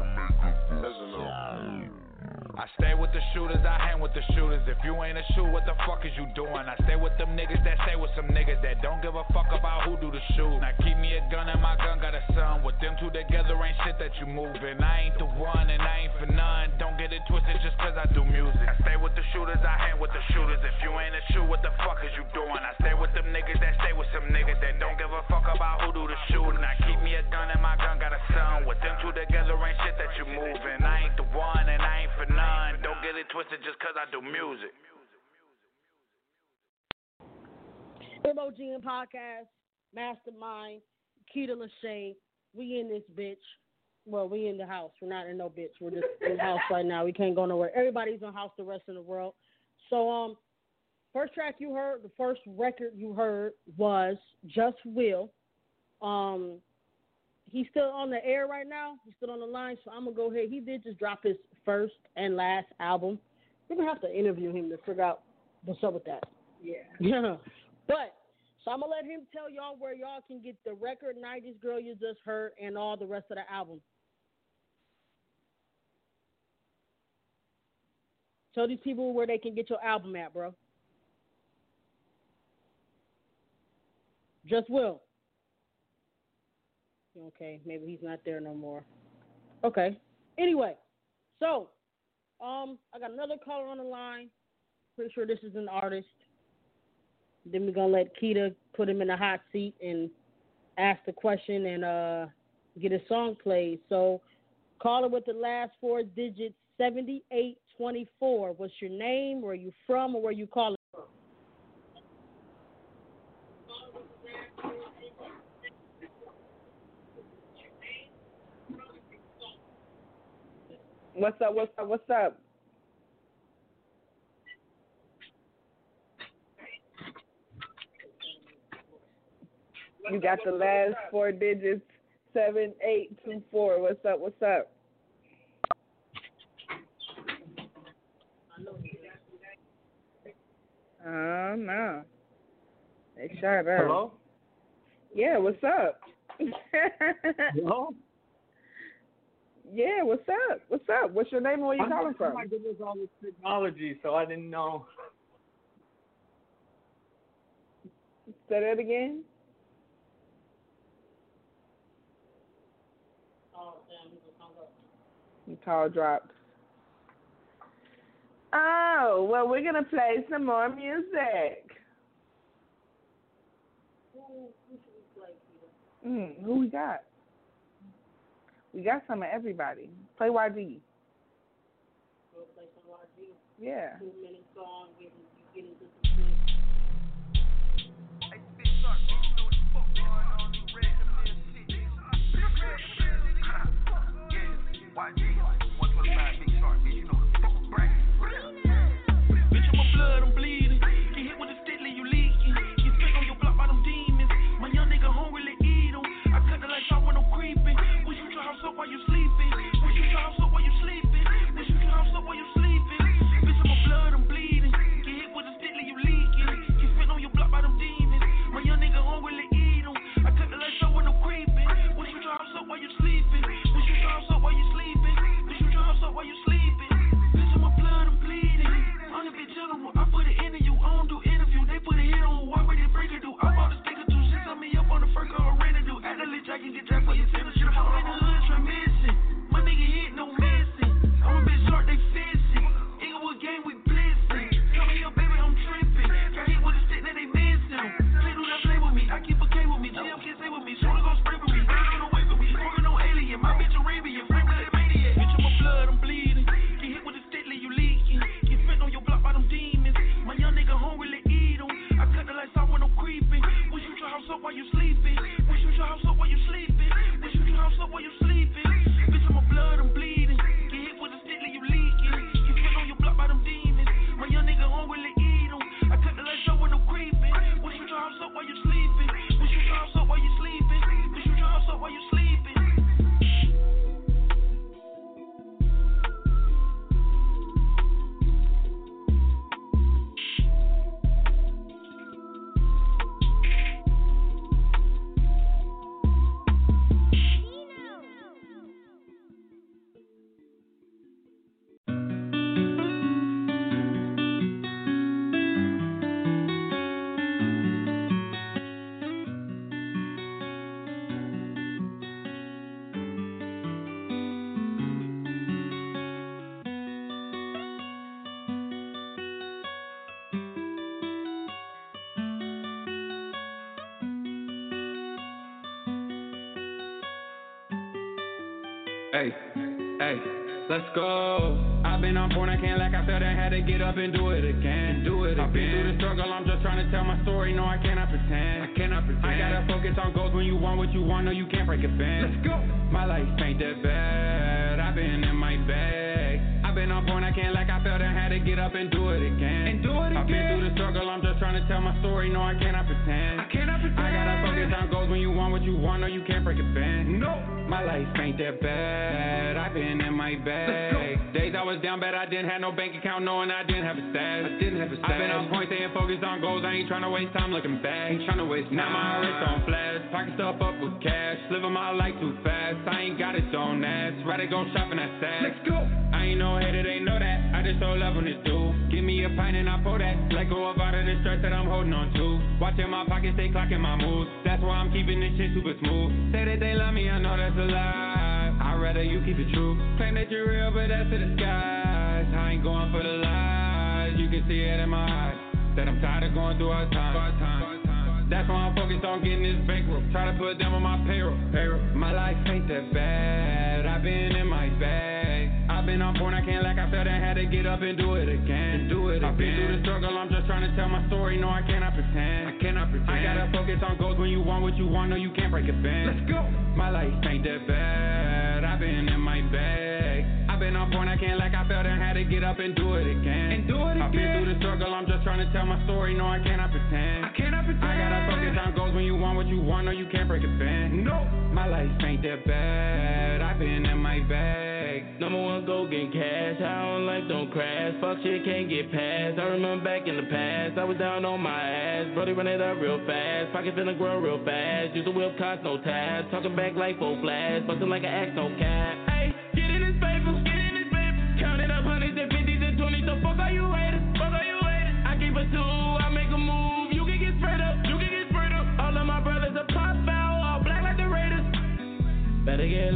niggas. I stay with the shooters, I hang with the shooters. If you ain't a shoot, what the fuck is you doing? I stay with them niggas that stay with some niggas that don't give a fuck about who do the shoot. Now keep me a gun and my gun got a son. With them two together ain't shit that you moving. I ain't the one and I ain't for none. Don't get it twisted just cause I do music. I stay with the shooters, I hang with the shooters. If you ain't a shoot, what the fuck is you doing? I stay with them niggas that stay with some niggas that don't give a fuck about who do the shooting. Now keep me a gun and my gun got a son. With them two together ain't shit that you moving. I ain't the one and I ain't for none. Don't get it twisted just cause I do music. MOGN Podcast, Mastermind, Keita Lachey. We in this bitch. Well, we in the house. We're not in no bitch. We're just in the house right now. We can't go nowhere. Everybody's on house the rest of the world. So, first track you heard, the first record you heard was Just Will. He's still on the air right now. He's still on the line, so I'm going to go ahead. He did just drop his first and last album. We're going to have to interview him to figure out what's up with that. Yeah. But, so I'm going to let him tell y'all where y'all can get the record, 90s Girl you just heard, and all the rest of the album. Tell these people where they can get your album at, bro. Just Will. Okay, maybe he's not there no more. Okay. Anyway, so I got another caller on the line. Pretty sure this is an artist. Then we're gonna let Keita put him in the hot seat and ask the question and get a song played. So, caller with the last four digits, 7824. What's your name? Where you from, or where you calling from? What's up? You got the last four digits, 7824. What's up? No. They shut up. Hello? Yeah, what's up? Hello? Yeah, what's up? What's your name and where you calling from? My goodness, all this technology, so I didn't know. Say that again? The call dropped. Oh, well, we're going to play some more music. Who we got? We got some of everybody. Play YG. We'll play some YG. Yeah. 2-minute song, get into some shit. Hey, Big Shark, you know what the fuck going on? Hey, hey, let's go. I've been on point, I can't lack. I felt I had to get up and do it again. I've been through the struggle, I'm just trying to tell my story. No, I cannot pretend. I gotta focus on goals. When you want what you want, no, you can't break a bend. Let's go. My life ain't that bad. I've been in my bag. I've been on point, I can't lack. I felt I had to get up and do it again. I've been through the struggle, I'm just trying to tell my story. No, I cannot pretend. I gotta focus on goals. When you want what you want, no, you can't break a bend. No, my life ain't that bad. I've been in my bag. Days I was down bad, I didn't have no bank account, knowing I didn't have a stash. I've been on point, staying focused on goals. I ain't trying to waste time looking back. Now my wrist on flash, pocking stuff up with cash. Living my life too fast, I ain't got it, don't ask. Rather go shopping at Saks. Let's go. I ain't no hater, they know that. I just show love when it's due. Give me a pint and I pour that. Let go of all of the stress that I'm holding on to. Watching my pockets, stay clocking my moves. That's why I'm keeping this shit super smooth. Say that they love me, I know that's a lie. I'd rather you keep it true. Claim that you're real, but that's to the skies. I ain't going for the lies. You can see it in my eyes that I'm tired of going through our time. That's why I'm focused on getting this bankroll. Try to put them on my payroll. My life ain't that bad. I've been in my bag. I've been on point, I can't lack. I felt I had to get up and do it again. I've been through the struggle, I'm just trying to tell my story. No, I cannot pretend. I gotta focus on goals. When you want what you want, no, you can't break a bend. Let's go. My life ain't that bad. I've been in my bag. I've been on point, I can't lack. I felt I had to get up and do it again. I've been through the struggle, I'm just trying to tell my story. No, I cannot pretend. I gotta focus on goals. When you want what you want, no, you can't break a bend. No, my life ain't that bad. I've been in my bag. Number one, go get cash. I don't like, don't crash. Fuck shit, can't get past. I remember back in the past, I was down on my ass. Brody run it up real fast. Pocket finna grow real fast. Use the whip, cost no tabs. Talking back like full flash. Bustin' like an axe, no cap. Hey, get in this paper. Counting up hundreds and fifties and 20s. So fuck all you haters. I keep a tool, I make a move. You can get sprayed up. All of my brothers are pop out, all black like the Raiders. Better get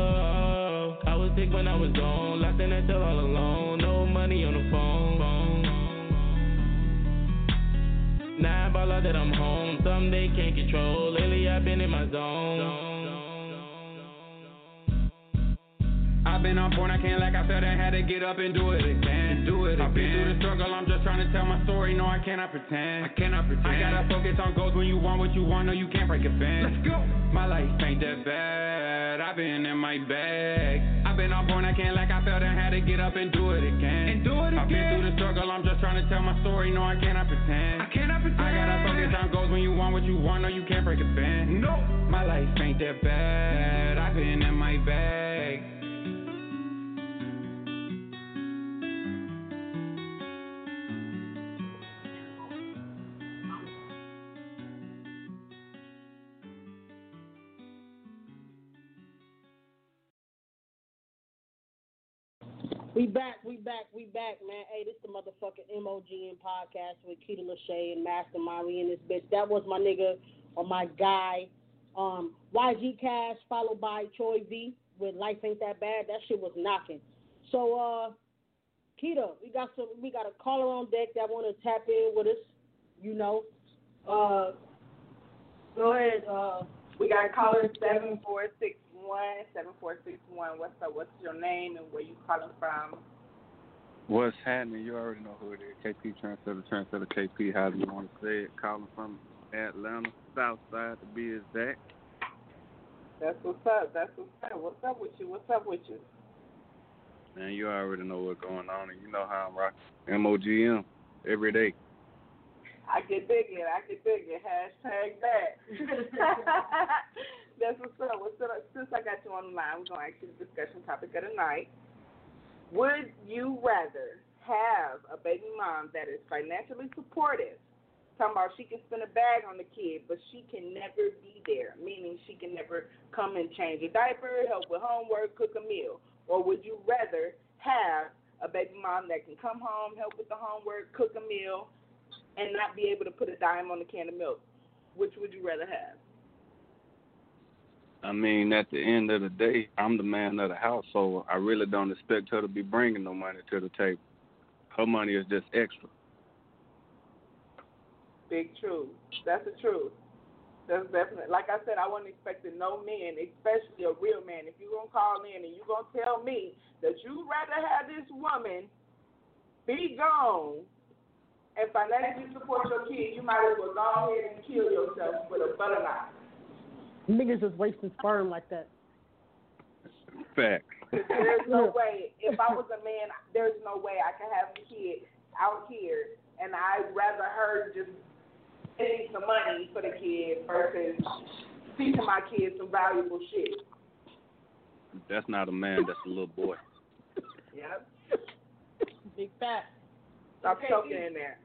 low. I was sick when I was gone, locked in that cell all alone. No money on the phone. Now I ball out that I'm home. Some they can't control. Lately I've been in my zone. I've been on point, I can't lack. I felt I had to get up and do it again. I've been through the struggle, I'm just trying to tell my story. No, I cannot pretend. I gotta focus on goals. When you want what you want, no, you can't break a bend. Let's go. My life ain't that bad. I've been in my bag. I've been on point, I can't lack. I felt I had to get up and do it again. I've been through the struggle, I'm just trying to tell my story. No, I cannot pretend. I gotta focus on goals. When you want what you want, no, you can't break a bend. No, my life ain't that bad. I've been in my bag. We back, man. Hey, this the motherfucking MOGN podcast with Keita Lachey and Mastermind. We in this bitch. That was my nigga or my guy, YG Cash, followed by Troy V with Life Ain't That Bad. That shit was knocking. So, Keita, we got a caller on deck that want to tap in with us. You know, go ahead. We got caller 7461. What's up? What's your name and where you calling from? What's happening? You already know who it is. KP Trendsetter KP, however you want to say it. Calling from Atlanta, South Side to be exact. That's what's up. What's up with you? Man, you already know what's going on, and you know how I'm rocking. MOGM every day. I can dig it. Hashtag that. That's what's up. Since I got you on the line, we're going to ask you the discussion topic of the night. Would you rather have a baby mom that is financially supportive, talking about she can spend a bag on the kid, but she can never be there, meaning she can never come and change a diaper, help with homework, cook a meal? Or would you rather have a baby mom that can come home, help with the homework, cook a meal, and not be able to put a dime on the can of milk? Which would you rather have? I mean, at the end of the day, I'm the man of the house, so I really don't expect her to be bringing no money to the table. Her money is just extra. Big truth. That's the truth. That's definitely, like I said, I wasn't expecting no men, especially a real man. If you're going to call in and you're going to tell me that you'd rather have this woman be gone and financially support your kid, you might as well go ahead and kill yourself with a butter knife. Niggas just wasting sperm like that. Fact. There's no way, if I was a man, there's no way I could have a kid out here, and I'd rather her just getting some money for the kid versus teaching my kids some valuable shit. That's not a man, that's a little boy. Yep. Big fat. Stop choking in there.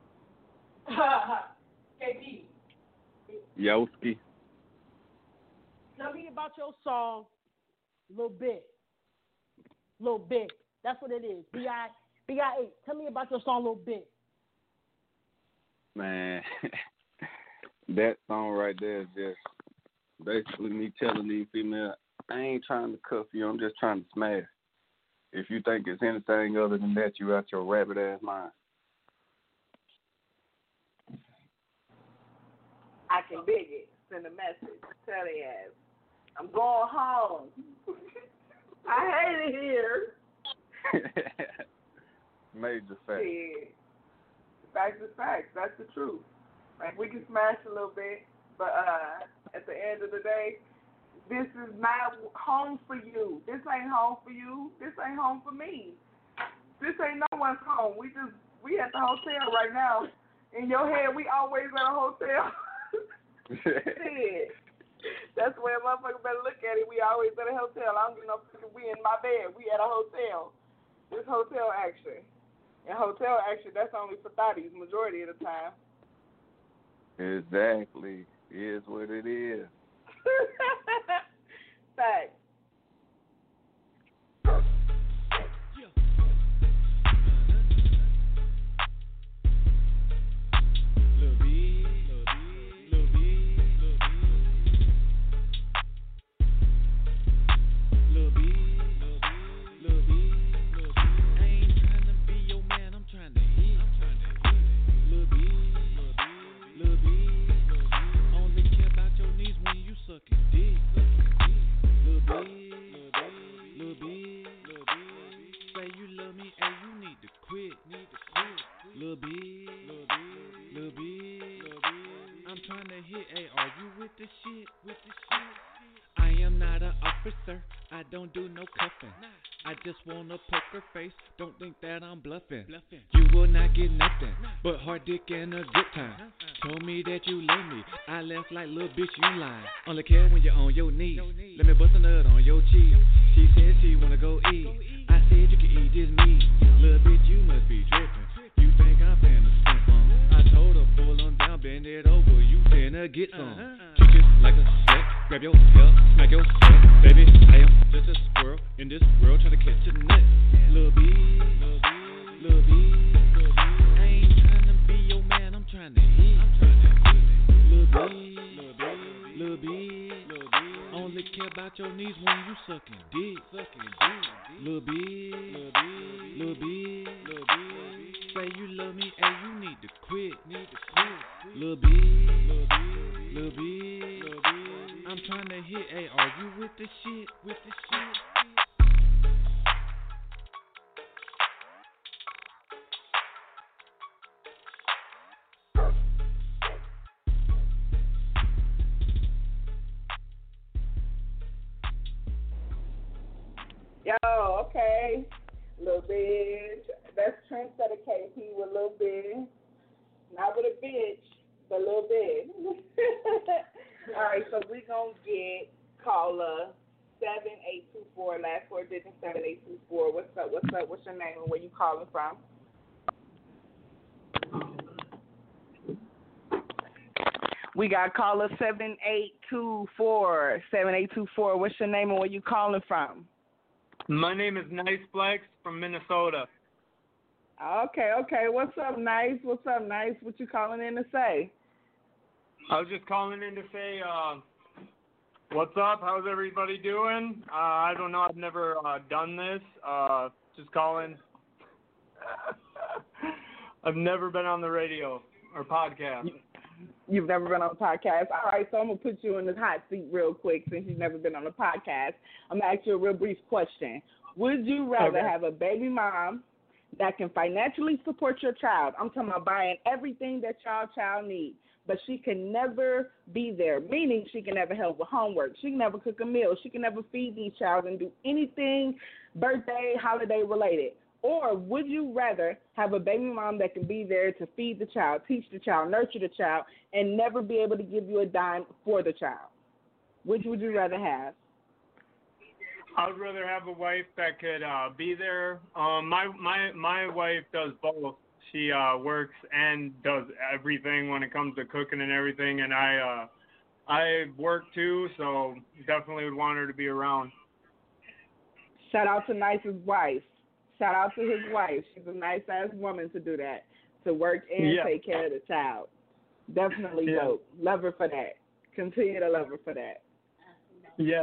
KB. Yoski. Tell me about your song, Lil Big. Lil Big. That's what it is. B.I.8. Tell me about your song, Lil Big. Man, that song right there is just basically me telling these females, I ain't trying to cuff you, I'm just trying to smash. If you think it's anything other than that, you out your rabbit ass mind. I can dig it. Send a message. Tell the ass, I'm going home. I hate it here. Major fact. Yeah. Facts is facts. That's the truth. Like, we can smash a little bit, but at the end of the day, this is not home for you. This ain't home for you. This ain't home for me. This ain't no one's home. We at the hotel right now. In your head, we always at a hotel. Shit. That's the way a motherfucker better look at it. We always at a hotel. I don't get no fucking we in my bed. We at a hotel. This hotel action. And hotel action, that's only for thotties majority of the time. Exactly. It is what it is. Facts. You will not get nothing but hard dick and a good time. Told me that you love me, I left like little bitch, you lying. Only care when you're on your knees. Let me bust a nut on your cheek. She said she wanna go eat. I said you can eat this meat. Little bitch, you must be tripping. You think I'm finna skimp on? I told her pull them down, bend it over. You finna get some. Treat you like a slut. Grab your hair, smack your sweat. Baby, I am just a squirrel in this world trying to catch a nut. Lil' B, Lil' B, I ain't tryna be your man, I'm tryna hit. Lil' B, Lil' B, only care about your needs when you sucking dick. Lil' B, Lil' B, say you love me and you need to quit. Lil' B, Lil' B, I'm tryna hit. Hey, are you with the shit? Yo, okay. Lil' Bitch. That's Trendsetter KP with Lil' Bitch. Not with a bitch, but Lil' Bitch. All right, so we going to get caller 7824, last four digits 7824. What's up? What's your name and where you calling from? We got caller 7824. 7824. What's your name and where you calling from? My name is Nice Flex from Minnesota. Okay. What's up, Nice? What you calling in to say? I was just calling in to say, what's up? How's everybody doing? I don't know. I've never done this. Just calling. I've never been on the radio or podcast. You've never been on a podcast? All right, so I'm going to put you in the hot seat real quick since you've never been on a podcast. I'm going to ask you a real brief question. Would you rather have a baby mom that can financially support your child? I'm talking about buying everything that your child needs, but she can never be there, meaning she can never help with homework. She can never cook a meal. She can never feed these child and do anything birthday, holiday related. Or would you rather have a baby mom that can be there to feed the child, teach the child, nurture the child, and never be able to give you a dime for the child? Which would you rather have? I would rather have a wife that could be there. My wife does both. She works and does everything when it comes to cooking and everything, and I work too, so definitely would want her to be around. Shout out to Nice's wife. Shout out to his wife. She's a nice-ass woman to do that, to work and take care of the child. Definitely dope. Love her for that. Continue to love her for that. Yes.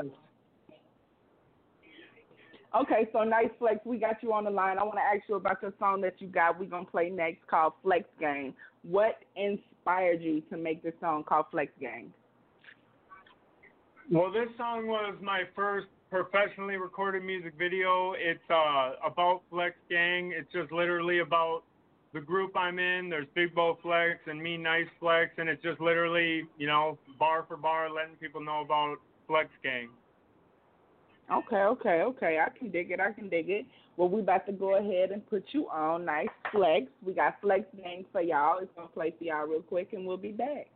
Okay, so Nice Flex, we got you on the line. I want to ask you about your song that you got. We're going to play next called Flex Gang. What inspired you to make this song called Flex Gang? Well, this song was my first professionally recorded music video. It's about Flex Gang. It's just literally about the group I'm in. There's Big Bo Flex and me, Nice Flex, and it's just literally, bar for bar, letting people know about Flex Gang. Okay. I can dig it. Well, we about to go ahead and put you on Nice Flex. We got Flex Gang for y'all. It's going to play for y'all real quick, and we'll be back.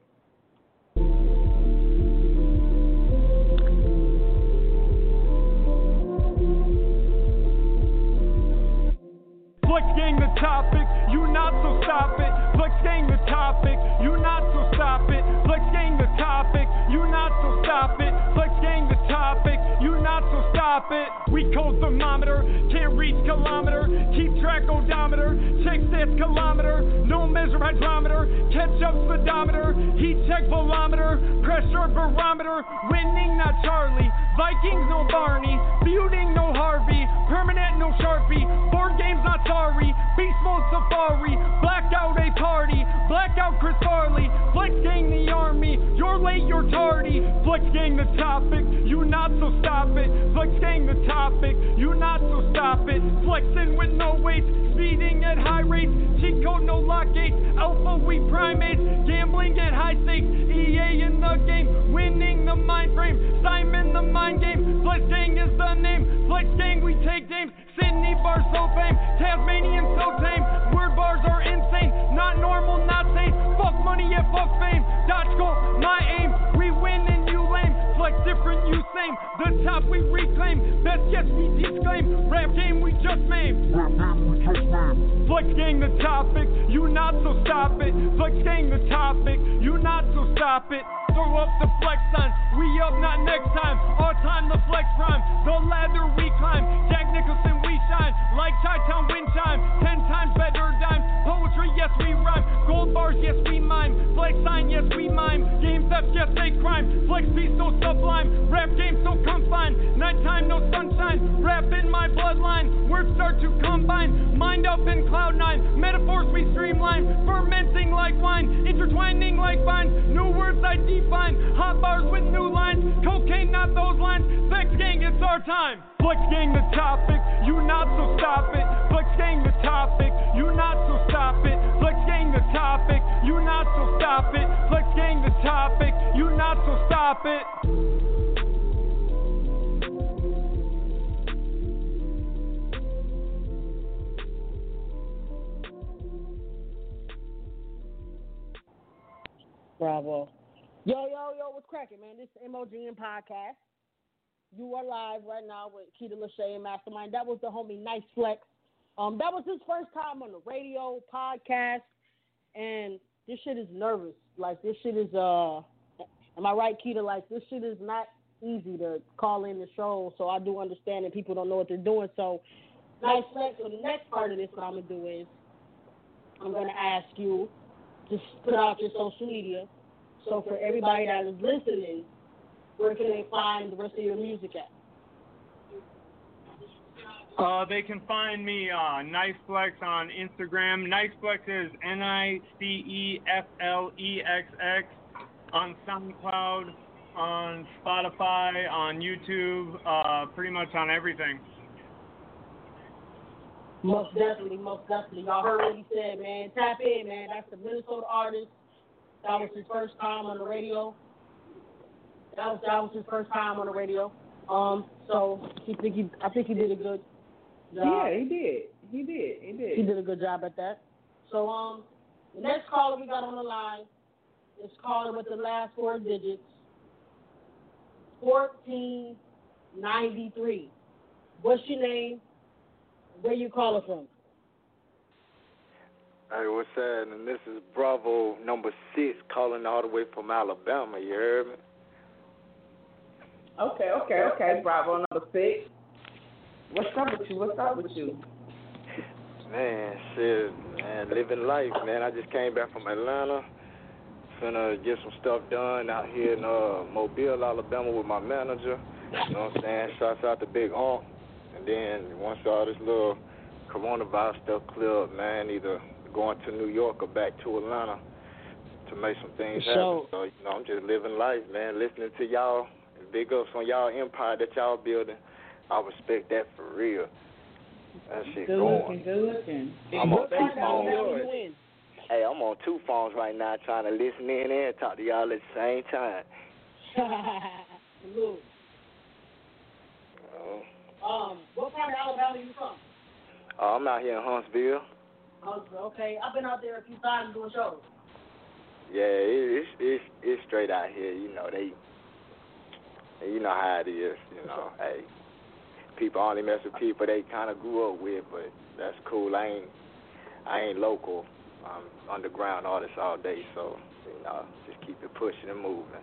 Flex Gang the topic, you not so stop it. Flex Gang the topic, you not so stop it. Flex Gang the topic, you not so stop it. Flex Gang the topic, you not so stop it. We cold thermometer, can't reach kilometer. Keep track odometer, check stats kilometer. No measure hydrometer, catch up speedometer. Heat check velometer, pressure barometer. Winning not Charlie, Vikings no Barney. Feuding no Harvey, permanent no Sharpie. Board games not sorry, beast mode safari. Blackout a party, blackout Chris Farley. Flex Gang the army, you're late, you're tardy. Flex Gang the topic, you not so stop it. Flex Gang the topic, you not so stop it. Flexing with no weights, speeding at high rates. Cheat code no lock gates, alpha we primates. Gambling at high stakes, EA in the game. Winning the mind frame, Simon the mind game. Flex Gang is the name, Flex Gang we take names. Sydney bars so fame, Tasmanian so tame. Word bars are insane, not normal, not sane. Fuck money, yeah, fuck fame. Dodge goal, my aim. We win and you lame. Flex different, you same. The top we reclaim, best guess we disclaim. Rap game we just made. Flex Gang the topic, you not so stop it. Flex Gang the topic, you not so stop it. Throw up the flex sign, we up not next time. All time the flex rhyme, the ladder we climb. Jack Nicholson we shine, like Chi-Town wind chime. 10 times better dimes, poetry yes we rhyme. Gold bars yes we mime, flex sign yes we mime. Game theft yes they crime, flex beat so sublime. Rap game so confined, nighttime no sunshine. Rap in my bloodline, words start to combine. Mind up in cloud nine, metaphors we streamline. Fermenting like wine, intertwining like vines. New words I define, hot bars with new lines. Cocaine not those lines, Flex Gang it's our time. Flex Gang the topic, you not so stop it. Flex Gang the topic, you not so stop it. Flex Gang the topic, you not so stop it. Flex Gang the topic, you not so stop it. Bravo. Yo, what's cracking, man? This is MOGN Podcast. You are live right now with Keita Lachey and Mastermind. That was the homie Nice Flex. That was his first time on the radio podcast, and this shit is nervous. Like, this shit is, am I right, Keita? Like, this shit is not easy to call in the show, so I do understand that people don't know what they're doing. So, Nice Flex, so the next part of this, what I'm going to do is I'm going to ask you to put out your social media. So for everybody that is listening, where can they find the rest of your music at? They can find me Nice Flex on Instagram. Nice Flex is NICEFLEXX. on SoundCloud, on Spotify, on YouTube, pretty much on everything. Most definitely. Y'all heard what he said, man. Tap in, man. That's the Minnesota artist. That was his first time on the radio. That was his first time on the radio. So I think he did a good job. Yeah, he did. He did a good job at that. So the next caller we got on the line is caller with the last 4 digits, 1493. What's your name? Where you calling from? Hey, what's happening? This is Bravo number 6 calling all the way from Alabama. You heard me? Okay. Bravo number 6. What's up with you? Man, shit, man, living life, man. I just came back from Atlanta. Finna get some stuff done out here in Mobile, Alabama with my manager. You know what I'm saying? Shouts out to Big Onk. And then once all this little coronavirus stuff clear up, man, either going to New York or back to Atlanta to make some things happen. So, you know, I'm just living life, man, listening to y'all. Big ups on y'all empire that y'all building. I respect that for real. That shit going. Good looking. I'm on 2 phones. Hey, I'm on 2 phones right now trying to listen in and talk to y'all at the same time. What part of Alabama are you from? I'm out here in Huntsville. Okay. I've been out there a few times doing shows. Yeah, it's straight out here. You know, you know how it is. You know, hey, people only mess with people they kind of grew up with, but that's cool. I ain't local. I'm underground artist all day, so you know, just keep it pushing and moving.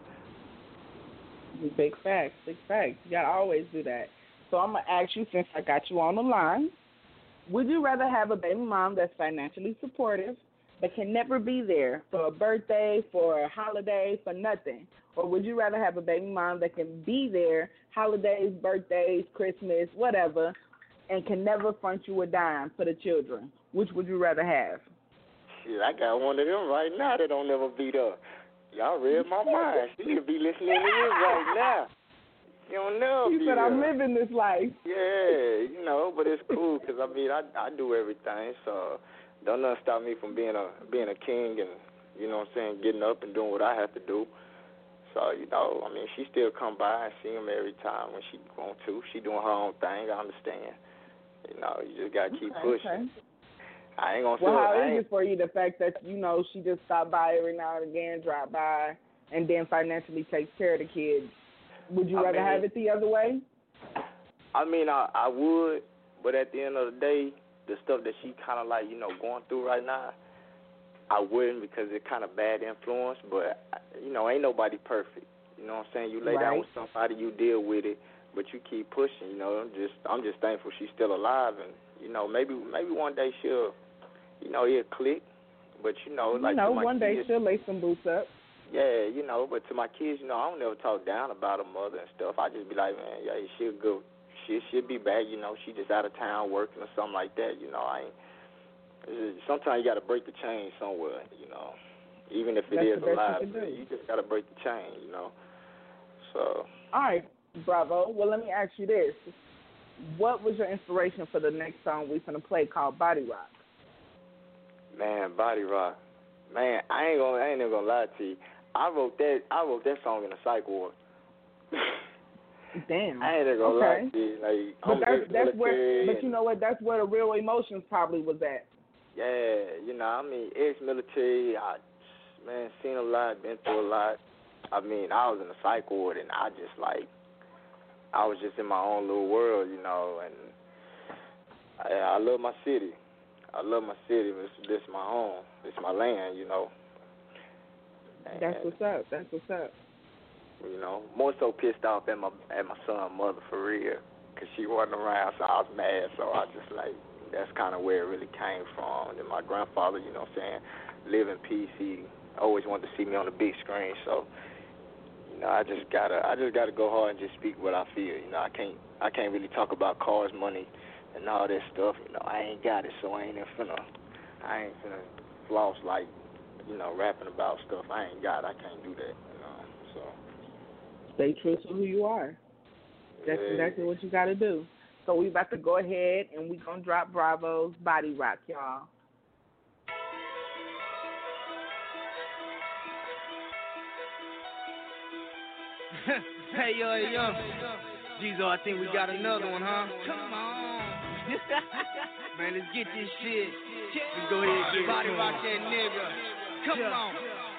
Big facts. You gotta always do that. So I'm gonna ask you, since I got you on the line, would you rather have a baby mom that's financially supportive but can never be there for a birthday, for a holiday, for nothing? Or would you rather have a baby mom that can be there holidays, birthdays, Christmas, whatever, and can never front you a dime for the children? Which would you rather have? Shit, I got one of them right now that don't never beat up. Y'all read my mind. She could be listening to this right now. You don't know. She said, I'm living this life. Yeah, you know, but it's cool because, I mean, I do everything, so don't nothing stop me from being a king and, you know what I'm saying, getting up and doing what I have to do. So, you know, I mean, she still come by and see him every time when she want to. She doing her own thing, I understand. You know, you just got to keep pushing. Okay. I ain't going to say how is it for you, the fact that, you know, she just stop by every now and again, drop by, and then financially takes care of the kids? Would you rather have it the other way? I mean, I would, but at the end of the day, the stuff that she kind of like, you know, going through right now, I wouldn't because it's kind of bad influence, but, you know, ain't nobody perfect. You know what I'm saying? You lay down with somebody, you deal with it, but you keep pushing, you know. I'm just thankful she's still alive, and, you know, maybe one day she'll, you know, it'll click, but, you know, like, you know, one day she'll lay some boots up. Yeah, you know, but to my kids, you know, I don't never talk down about her mother and stuff. I just be like, man, yeah, she'll go. She'll be back, you know. She just out of town working or something like that, you know. Sometimes you got to break the chain somewhere, you know. Even if it is alive, you just got to break the chain, you know. So. All right, Bravo. Well, let me ask you this. What was your inspiration for the next song we're going to play called Body Rock? Man, Body Rock. Man, I ain't even gonna lie to you. I wrote that song in a psych ward. Damn. I ain't even gonna lie to you. Like, but that's where. But you know what? That's where the real emotions probably was at. Yeah, you know, I mean, ex-military. Man, seen a lot, been through a lot. I mean, I was in a psych ward, and I was just in my own little world, you know. And I love my city. I love my city. This is my home. This is my land, you know. And, that's what's up. You know, more so pissed off at my son's mother for real, because she wasn't around, so I was mad. So I just like, that's kind of where it really came from. And then my grandfather, you know what I'm saying, live in peace. He always wanted to see me on the big screen. So, you know, I just gotta go hard and just speak what I feel. You know, I can't really talk about cars, money, and all that stuff. You know, I ain't got it, so I ain't finna floss like, you know, rapping about stuff I ain't got. I can't do that, you know. Stay true to who you are. That's exactly what you got to do. So we about to go ahead and we going to drop Bravo's Body Rock, y'all. Hey, yo. Jizo, I think we got another one, huh? Come on. Man, let's get this shit. Let's go ahead and get Body Rock that nigga. Come on.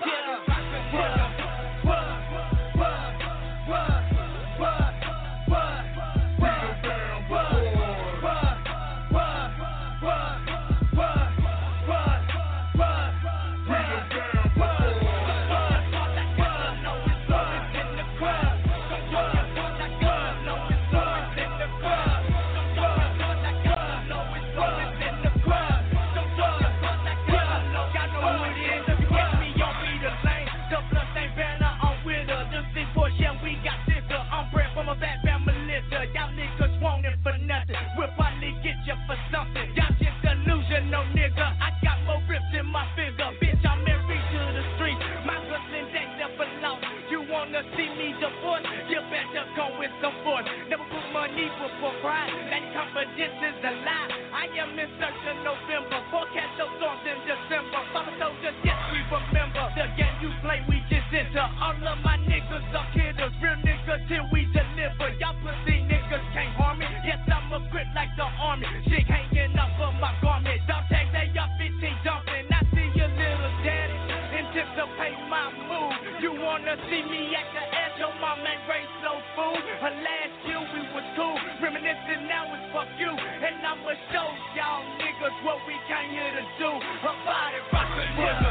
We'll probably get you for something. Y'all just delusional, nigga. I got more rips in my finger. Bitch, I'm married to the streets. My hustling days never lost. You wanna see me divorced? You better go with some force. Never put money before pride. That confidence is a lie. I am in search of November. Forecast those storms in December. Father soldiers, yes, we remember. The game you play, we just enter. All of my niggas are hitters. Real niggas till we deliver. Y'all pussy niggas can't harm me. Yes, I'm a grip like the army. Shit hanging up of my garment. Dog tags, they up 15 jumping. I see your little daddy. Anticipate my move. You wanna see me act the ass? Your mom ain't raised no fool. Her last year we was cool. Reminiscing now it's fuck you. And I'ma show y'all niggas what we came here to do. A body rock a nigga.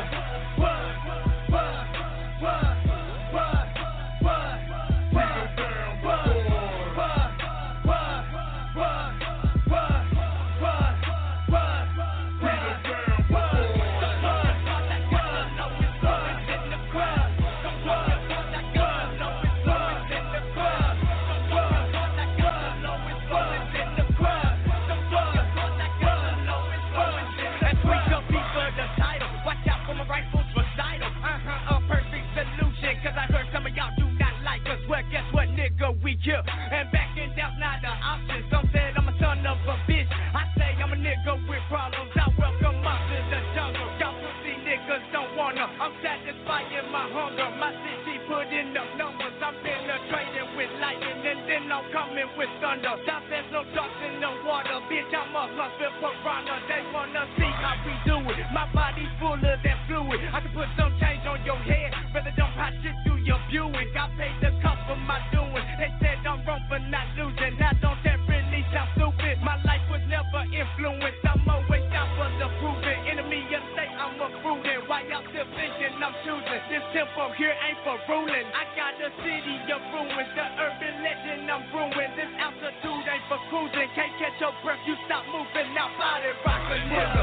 Guess what, nigga, we kill. And backing down's not the option. Some said I'm a son of a bitch. I say I'm a nigga with problems. I welcome up to the jungle. Y'all pussy niggas don't wanna. I'm satisfying my hunger. My city put in the numbers. I'm penetrating with lightning and then I'm coming with thunder. South there's no drugs in the water. Bitch, I'm a hustler piranha. They wanna see how we do it. My body's full of that fluid. I can put some change on your head. Rather dump hot shit through your Buick. I paid the cost for my doing. They said I'm wrong for not losing. Now don't that really sound stupid? My life was never influenced. I'm always down for the proving. Enemy of state, I'm a prudent. Why y'all still thinking I'm choosing? This tempo here ain't for ruling. I got a city of ruins. The urban legend I'm brewing. This altitude ain't for cruising. Can't catch your breath, you stop moving. Now body rock a nigga.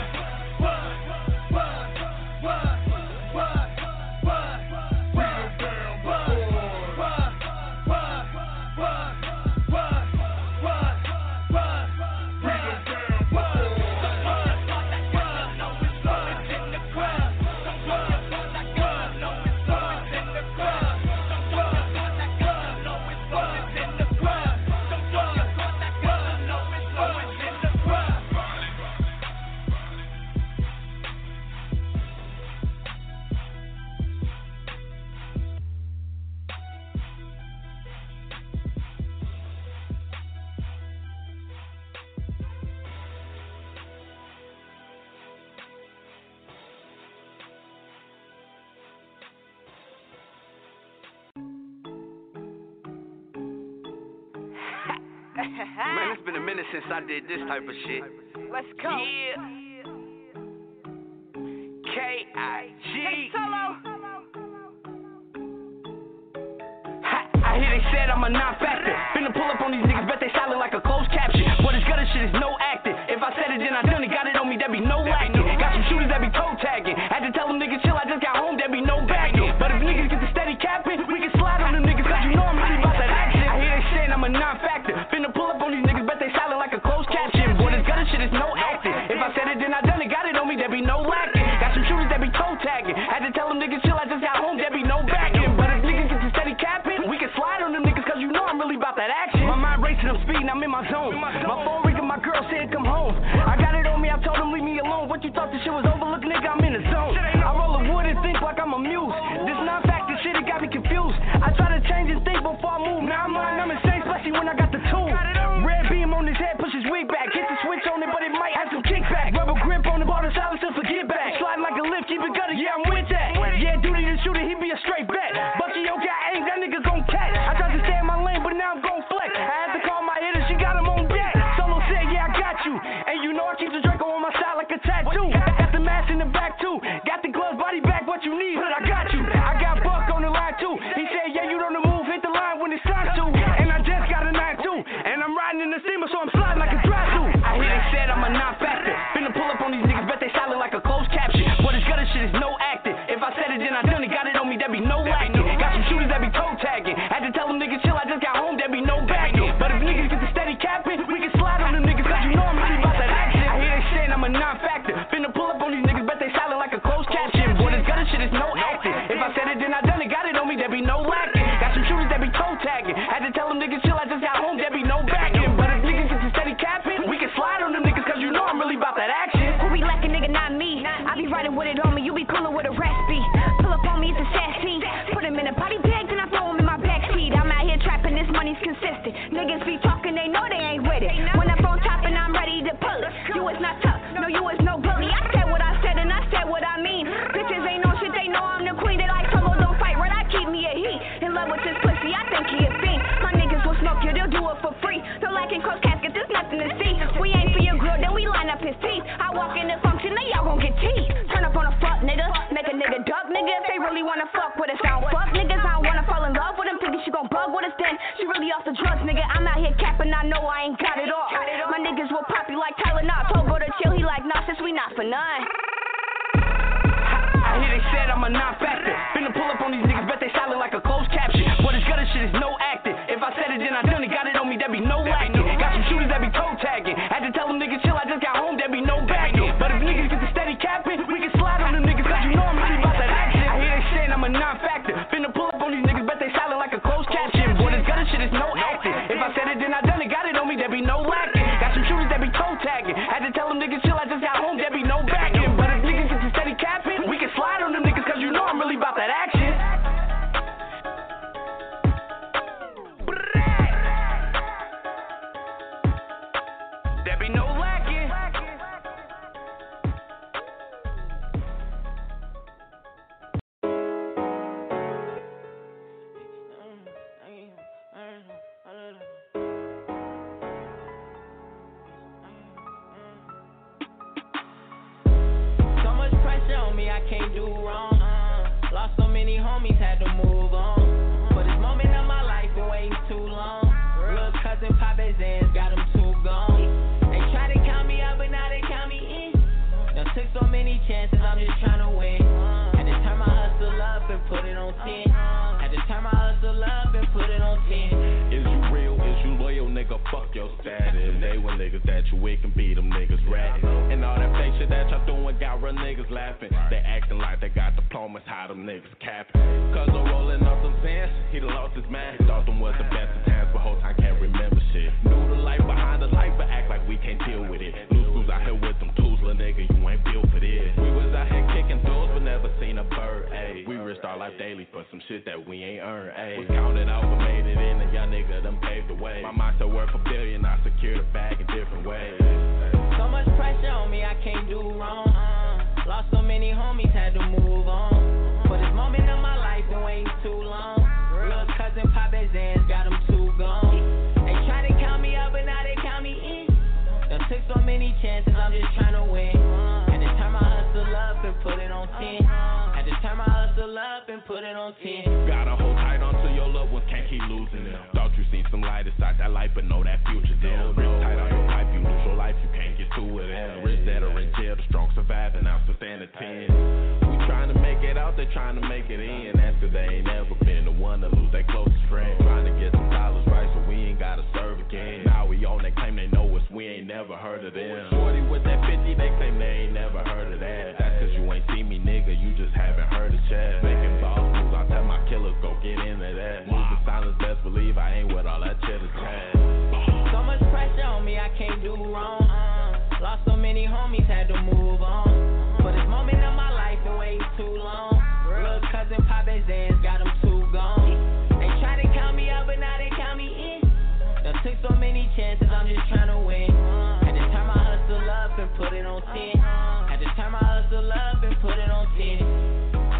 Man, it's been a minute since I did this type of shit. Let's go. Yeah. K.I.G. Hey, Solo. I hear they said I'm a non-factor. Finna pull up on these niggas, bet they silent like a closed caption. What is gutter shit is no acting. If I said it, then I done it. Got it on me, that be no lacking. Got some shooters that be toe tagging. Had to tell them niggas chill, I just got home, that be no backing. But if niggas get the steady capping, we can slide on them niggas, cause you know I'm really about that action. I hear they saying I'm a non-factor. Finna pull up on these niggas, bet they silent like a closed caption. What is gutter shit is no acting. If I said it, then I done it. Got it on me, that be no lacking. Got some shooters that be toe tagging. Had to tell them niggas chill, I just got home, that be no backing. But if niggas get the steady capping, we can slide on them my zone. My phone ringing, my girl said come home. I got it on me, I told him leave me alone. What you thought this shit was over? Look, nigga, I'm in the zone. I roll a wood and think like I'm a muse. This non-factor shit, it got me confused. I try to change and think before I move. Now I'm lying, I'm insane, especially when I got the tool. Red beam on his head, push his wig back. Hit the switch on it, but it might have some kickback. Rubber grip on the ball, the silencer, forget back. Slide like a lift, keep it gutter, yeah, I'm with that. Yeah, duty to shoot it, he be a straight bet. Bucky, okay, I ain't that nigga gon' catch. I tried to stay in my lane, but now I'm gon' flex. I had to call my hitter, she got him on deck. Solo said, yeah, I got you. And you know I keep the Draco on my side like a tattoo. Got the mask in the back too. Got the gloves, body back, what you need, hood, I got you. I got Buck on the line too. He said, yeah, you don't move, hit the line when it's time to. And I just got a 9-2. And I'm riding in the steamer, so I'm sliding like a drive-through. I hear they said I'm a non-factor. Finna pull up on these niggas, bet they silent like a closed caption. What is gutter shit is no acting. If I said it, then I done it. Got it on me, that be no lacking. Got some shooters that be toe tagging. Had to tell them niggas chill, I just got home, that be no backing. But if niggas get the steady capping, we can slide on them niggas, cause you know I'm really about that action. I hear they saying I'm a non-factor. Finna pull up on these niggas, bet they silent like a closed caption. What is gutter shit is no acting. If I said it, then I done it. Got it on me, that be no lacking. Got some shooters that be toe tagging. Had to tell them niggas chill, I just got home, that be no backing. But if niggas get the steady capping, we can slide on them niggas, cause you know I'm really about that action. Who be lacking, nigga, not me. I be riding with it on me, you be coolin' with a recipe. Pull up on me, it's a sassy. Put him in a body bag, then I throw him in my backseat. I'm out here trapping, this money's consistent. Niggas be talking, they know they ain't with it. When I phone top and I'm ready to pull it. You is not tough, no, you is no bully. I said what I said and I said what I mean. Bitches ain't no shit, they know I'm the queen. They like solo, don't fight, right? I keep me a heat. In love with this pussy, I think he a fiend. My niggas will smoke you, they'll do it for free. They're lacking close casket, there's nothing to see. We ain't for your grill, then we line up his teeth. I walk in the function, then y'all gon' get teeth. Turn up on a fuck nigga, make a nigga duck nigga. If they really wanna fuck with us, I don't fuck niggas. I don't wanna fall in love with them, thinking she gon' bug with us then. She really off the drugs, nigga. I'm out here capping, I know I ain't got it all. My niggas will pop you like Tylenol. Told bro to chill, he like, nah, since we not for none. I hear they said I'm a non-factor. Finna pull up on these niggas, bet they silent like a closed caption. What is gutter shit is no acting. If I said it, then I done it. Got it on me, that be no lacking. Got some shooters that be toe tagging. Had to tell them niggas chill, I just got home, that be no backing. But if niggas get the steady capping, we can slide on them niggas, cause you know I'm really about that action. I hear they saying I'm a non-factor. Finna pull up on these niggas, bet they silent like a closed caption. What is gutter shit is no acting. If I said it, then I done it. Got it on me, that be no lacking. Got some shooters that be toe tagging. Had to tell them niggas chill, I just got home, that be no backing. But if niggas get the steady capping, we can slide on them niggas, cause you know I'm really about that action. There be no lacking. So much pressure on me, I can't do wrong. Lost so many homies, had to move on. For this moment of my life, been waiting too long. Little cousin pop his hands, got him too gone. They try to count me out, but now they count me in. Done took so many chances, I'm just trying to win. Had to turn my hustle up and put it on 10. Had to turn my hustle up and put it on 10. Is you real? Is you loyal, nigga? Fuck your status. They were niggas that you with can beat them niggas ratting. And all that fake shit that y'all doing got real niggas laughing. They acting like they got diplomas, how them niggas capping. Cause I'm rolling up some sands, he done lost his mind. Thought them was the best of times, but whole time can't remember shit. Knew the life behind the life, but act like we can't deal with it. Loose screws out here with them tools, little nigga, you ain't built for this. We was out here kicking doors, but never seen a bird, ayy. We risked our life daily for some shit that we ain't earned, ayy. Was counted out, but made it in, and young nigga done paved the way. My mindset worth a billion, I secured a bag in different ways. So much pressure on me, I can't do wrong. Lost so many homies, had to move on. For this moment of my life, been waiting too long. Little cousin pop his hands, got him too gone. They try to count me out, but now they count me in. Done took so many chances, I'm just trying to win. Had to turn my hustle up and put it on 10. Had to turn my hustle up and put it on 10. Gotta hold tight onto your loved ones, can't keep losing them. Thought you seen some light inside that light, but know that future dim. Grip tight on your pipe, you lose your life, you can't get through it. Rich that are in jail, the strong surviving, now to stand a 10. We trying to make it out, they trying to make it in. That's cause they ain't never been the one to lose their closest friend. Trying to get some dollars right so we ain't gotta serve again. Now we on, they claim they know us, we ain't never heard of them. 40 with that 50, they claim they ain't never heard of that. That's cause you ain't seen me, nigga, you just haven't heard of Chad. Making boss moves, I tell my killers go get into that. Move the silence, best believe I ain't with all that chitter chat. So much pressure many homies had to move on. For this moment of my life, been waiting too long. Little cousin Pop and Zans got them two gone. They try to count me out, but now they count me in. Done took so many chances, I'm just trying to win. Had to turn my hustle up and put it on 10. Had to turn my hustle up and put it on 10.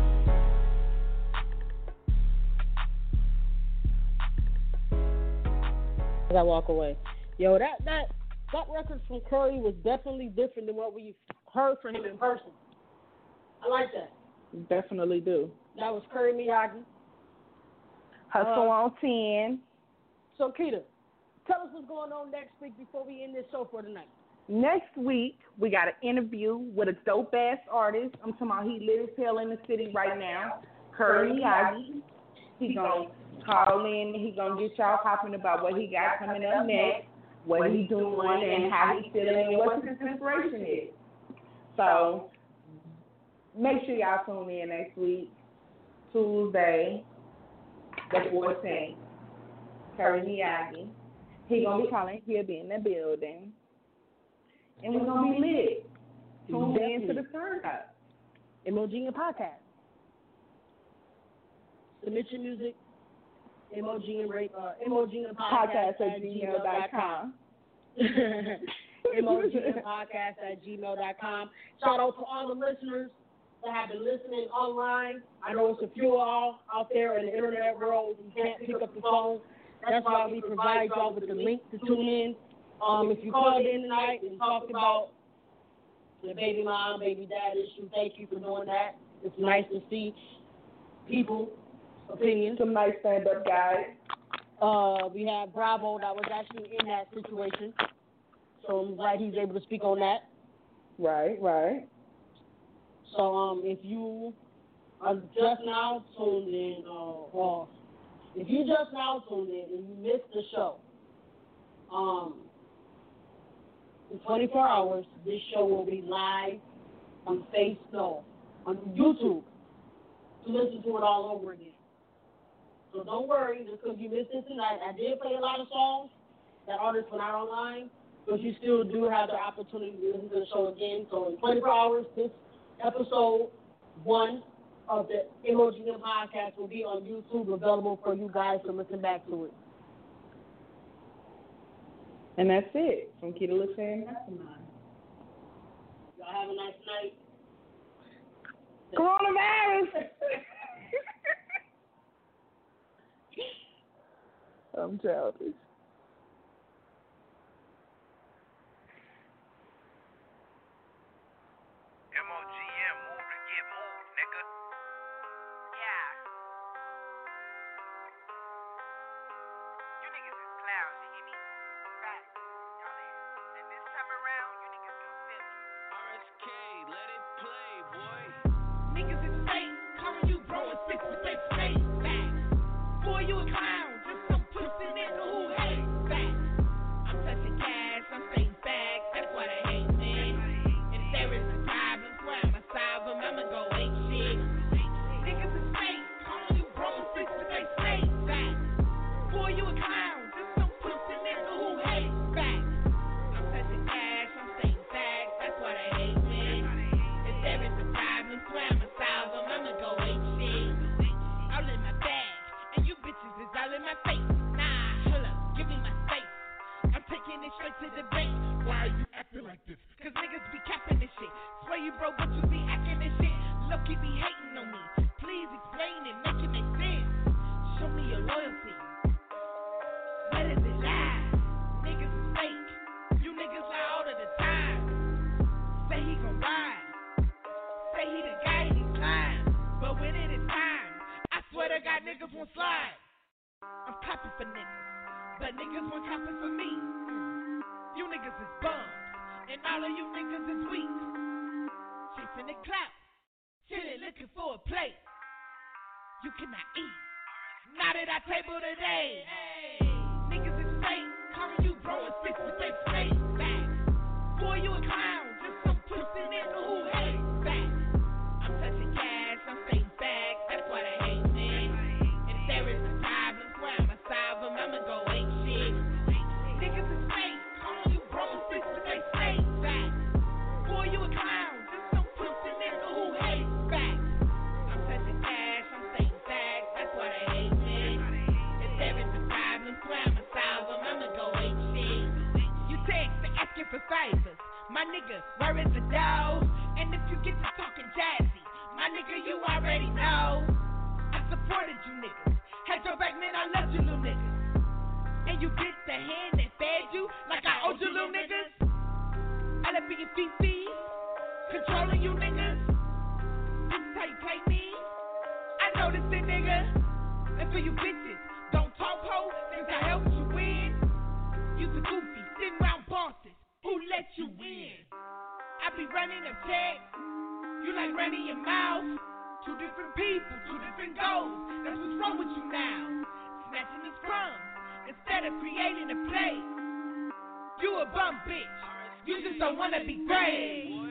I walk away. Yo, that record from Curry was definitely different than what we heard from him in person. I like that. Definitely do. That was Curry Miyagi. Hustle on 10. So, Keita, tell us what's going on next week before we end this show for tonight. Next week, we got an interview with a dope-ass artist. I'm talking about he lives hell in the city right now, Curry Miyagi. He going to call in and he going to get y'all talking about what he got coming up next, what he's doing, and how he's feeling, and what his inspiration is. So, make sure y'all tune in next week, Tuesday, the 14th. Curry Miyagi. He going to be calling. He'll be in the building. And we're going to be lit. Tune in to the turn up. MOG and Podcast. Submit your music. MOG and Podcast at gmail.com. MOG and Podcast at gmail.com. Shout out to all the listeners that have been listening online. I know it's a few of y'all out there in the internet world who can't pick up the phone. That's why we provide y'all with the link to tune in. If you called in tonight and talked about the baby mom, baby dad issue, thank you for doing that. It's nice to see people's opinions. Some nice stand-up guys. We have Bravo that was actually in that situation. So I'm glad he's able to speak on that. Right. So if you are just now tuned in, if you just now tuned in and you missed the show, in 24 hours, this show will be live on on YouTube to listen to it all over again. So don't worry, just because you missed it tonight. I did play a lot of songs that artists were not online, but you still do have the opportunity to listen to the show again. So in 24 hours, this episode 1 of the MOGM Podcast will be on YouTube, available for you guys to listen back to it. And that's it from Keita Lachey Mastermind. Y'all have a nice night. Coronavirus! I'm childish. MOGM, move to get moved, nigga. Yeah. You niggas is clowns, you hear me? Facts, y'all there. And this time around, you niggas gon' feel me. RSK, let it play, boy. Niggas is fake, calling you bro and 6 to 6 fake. Facts. Boy, you a clown, just some pussy nigga who hate. Facts. I'm touching cash, I'm saying facts, that's why they hate me. And if there is a problem, swear I'ma solve them, I'ma go ain't shit. Niggas is fake, calling you bro and 6 to 6 fake. Facts. Boy, you a clown, just some pussy nigga who hate. Facts. I'm touching cash, I'm saying facts, that's why they hate me. If there is a problem, swear I'ma solve them, I'ma go ain't shit. All in my bag, and you bitches is all in my face. Nah, hold up, give me my space. I'm taking it straight to the bank. Why are you acting like this? Cause niggas be capping this shit. Swear you broke, but you be acting this shit. Look-y be hating on me. Please explain it, make it make sense. Show me your loyalty. Where does it lie? Niggas is fake. You niggas lie all of the time. Say he gon' ride. Say he the guy and he climb. But when it is time, I swear to God, niggas won't slide. I'm clapping for niggas, but niggas won't clapping for me. You niggas is bums, and all of you niggas is weak. Chasing the clout, chillin' looking for a plate. You cannot eat, not at our table today. Hey. Niggas is fake, calling you bro and 6 to 6 fake. Facts. Boy, you a clown, just some pussy nigga who hate. Facts. I'm touching cash, I'm saying facts, that's why they hate me. And if there is a problem, swear I'ma solve them, I'ma go ain't shit. Niggas is fake, calling you bro and 6 to 6 fake. Facts. nigga, where is the dough? And if you get to talking jazzy, my nigga, you already know. I supported you niggas, had your back, man, I loved you little niggas. And you get the hand that fed you like I owed you little niggas. I left in your feet, controlling you niggas. This is how you play me. I know this thing, nigga. And for you bitches, don't talk ho, since I helped you win. You the goofy, sitting round bosses, who let you in? I be running a check, you like running your mouth. Two different people, two different goals, that's what's wrong with you now. Snatching his crumbs, instead of creating a play. You a bum bitch, you just don't wanna be great.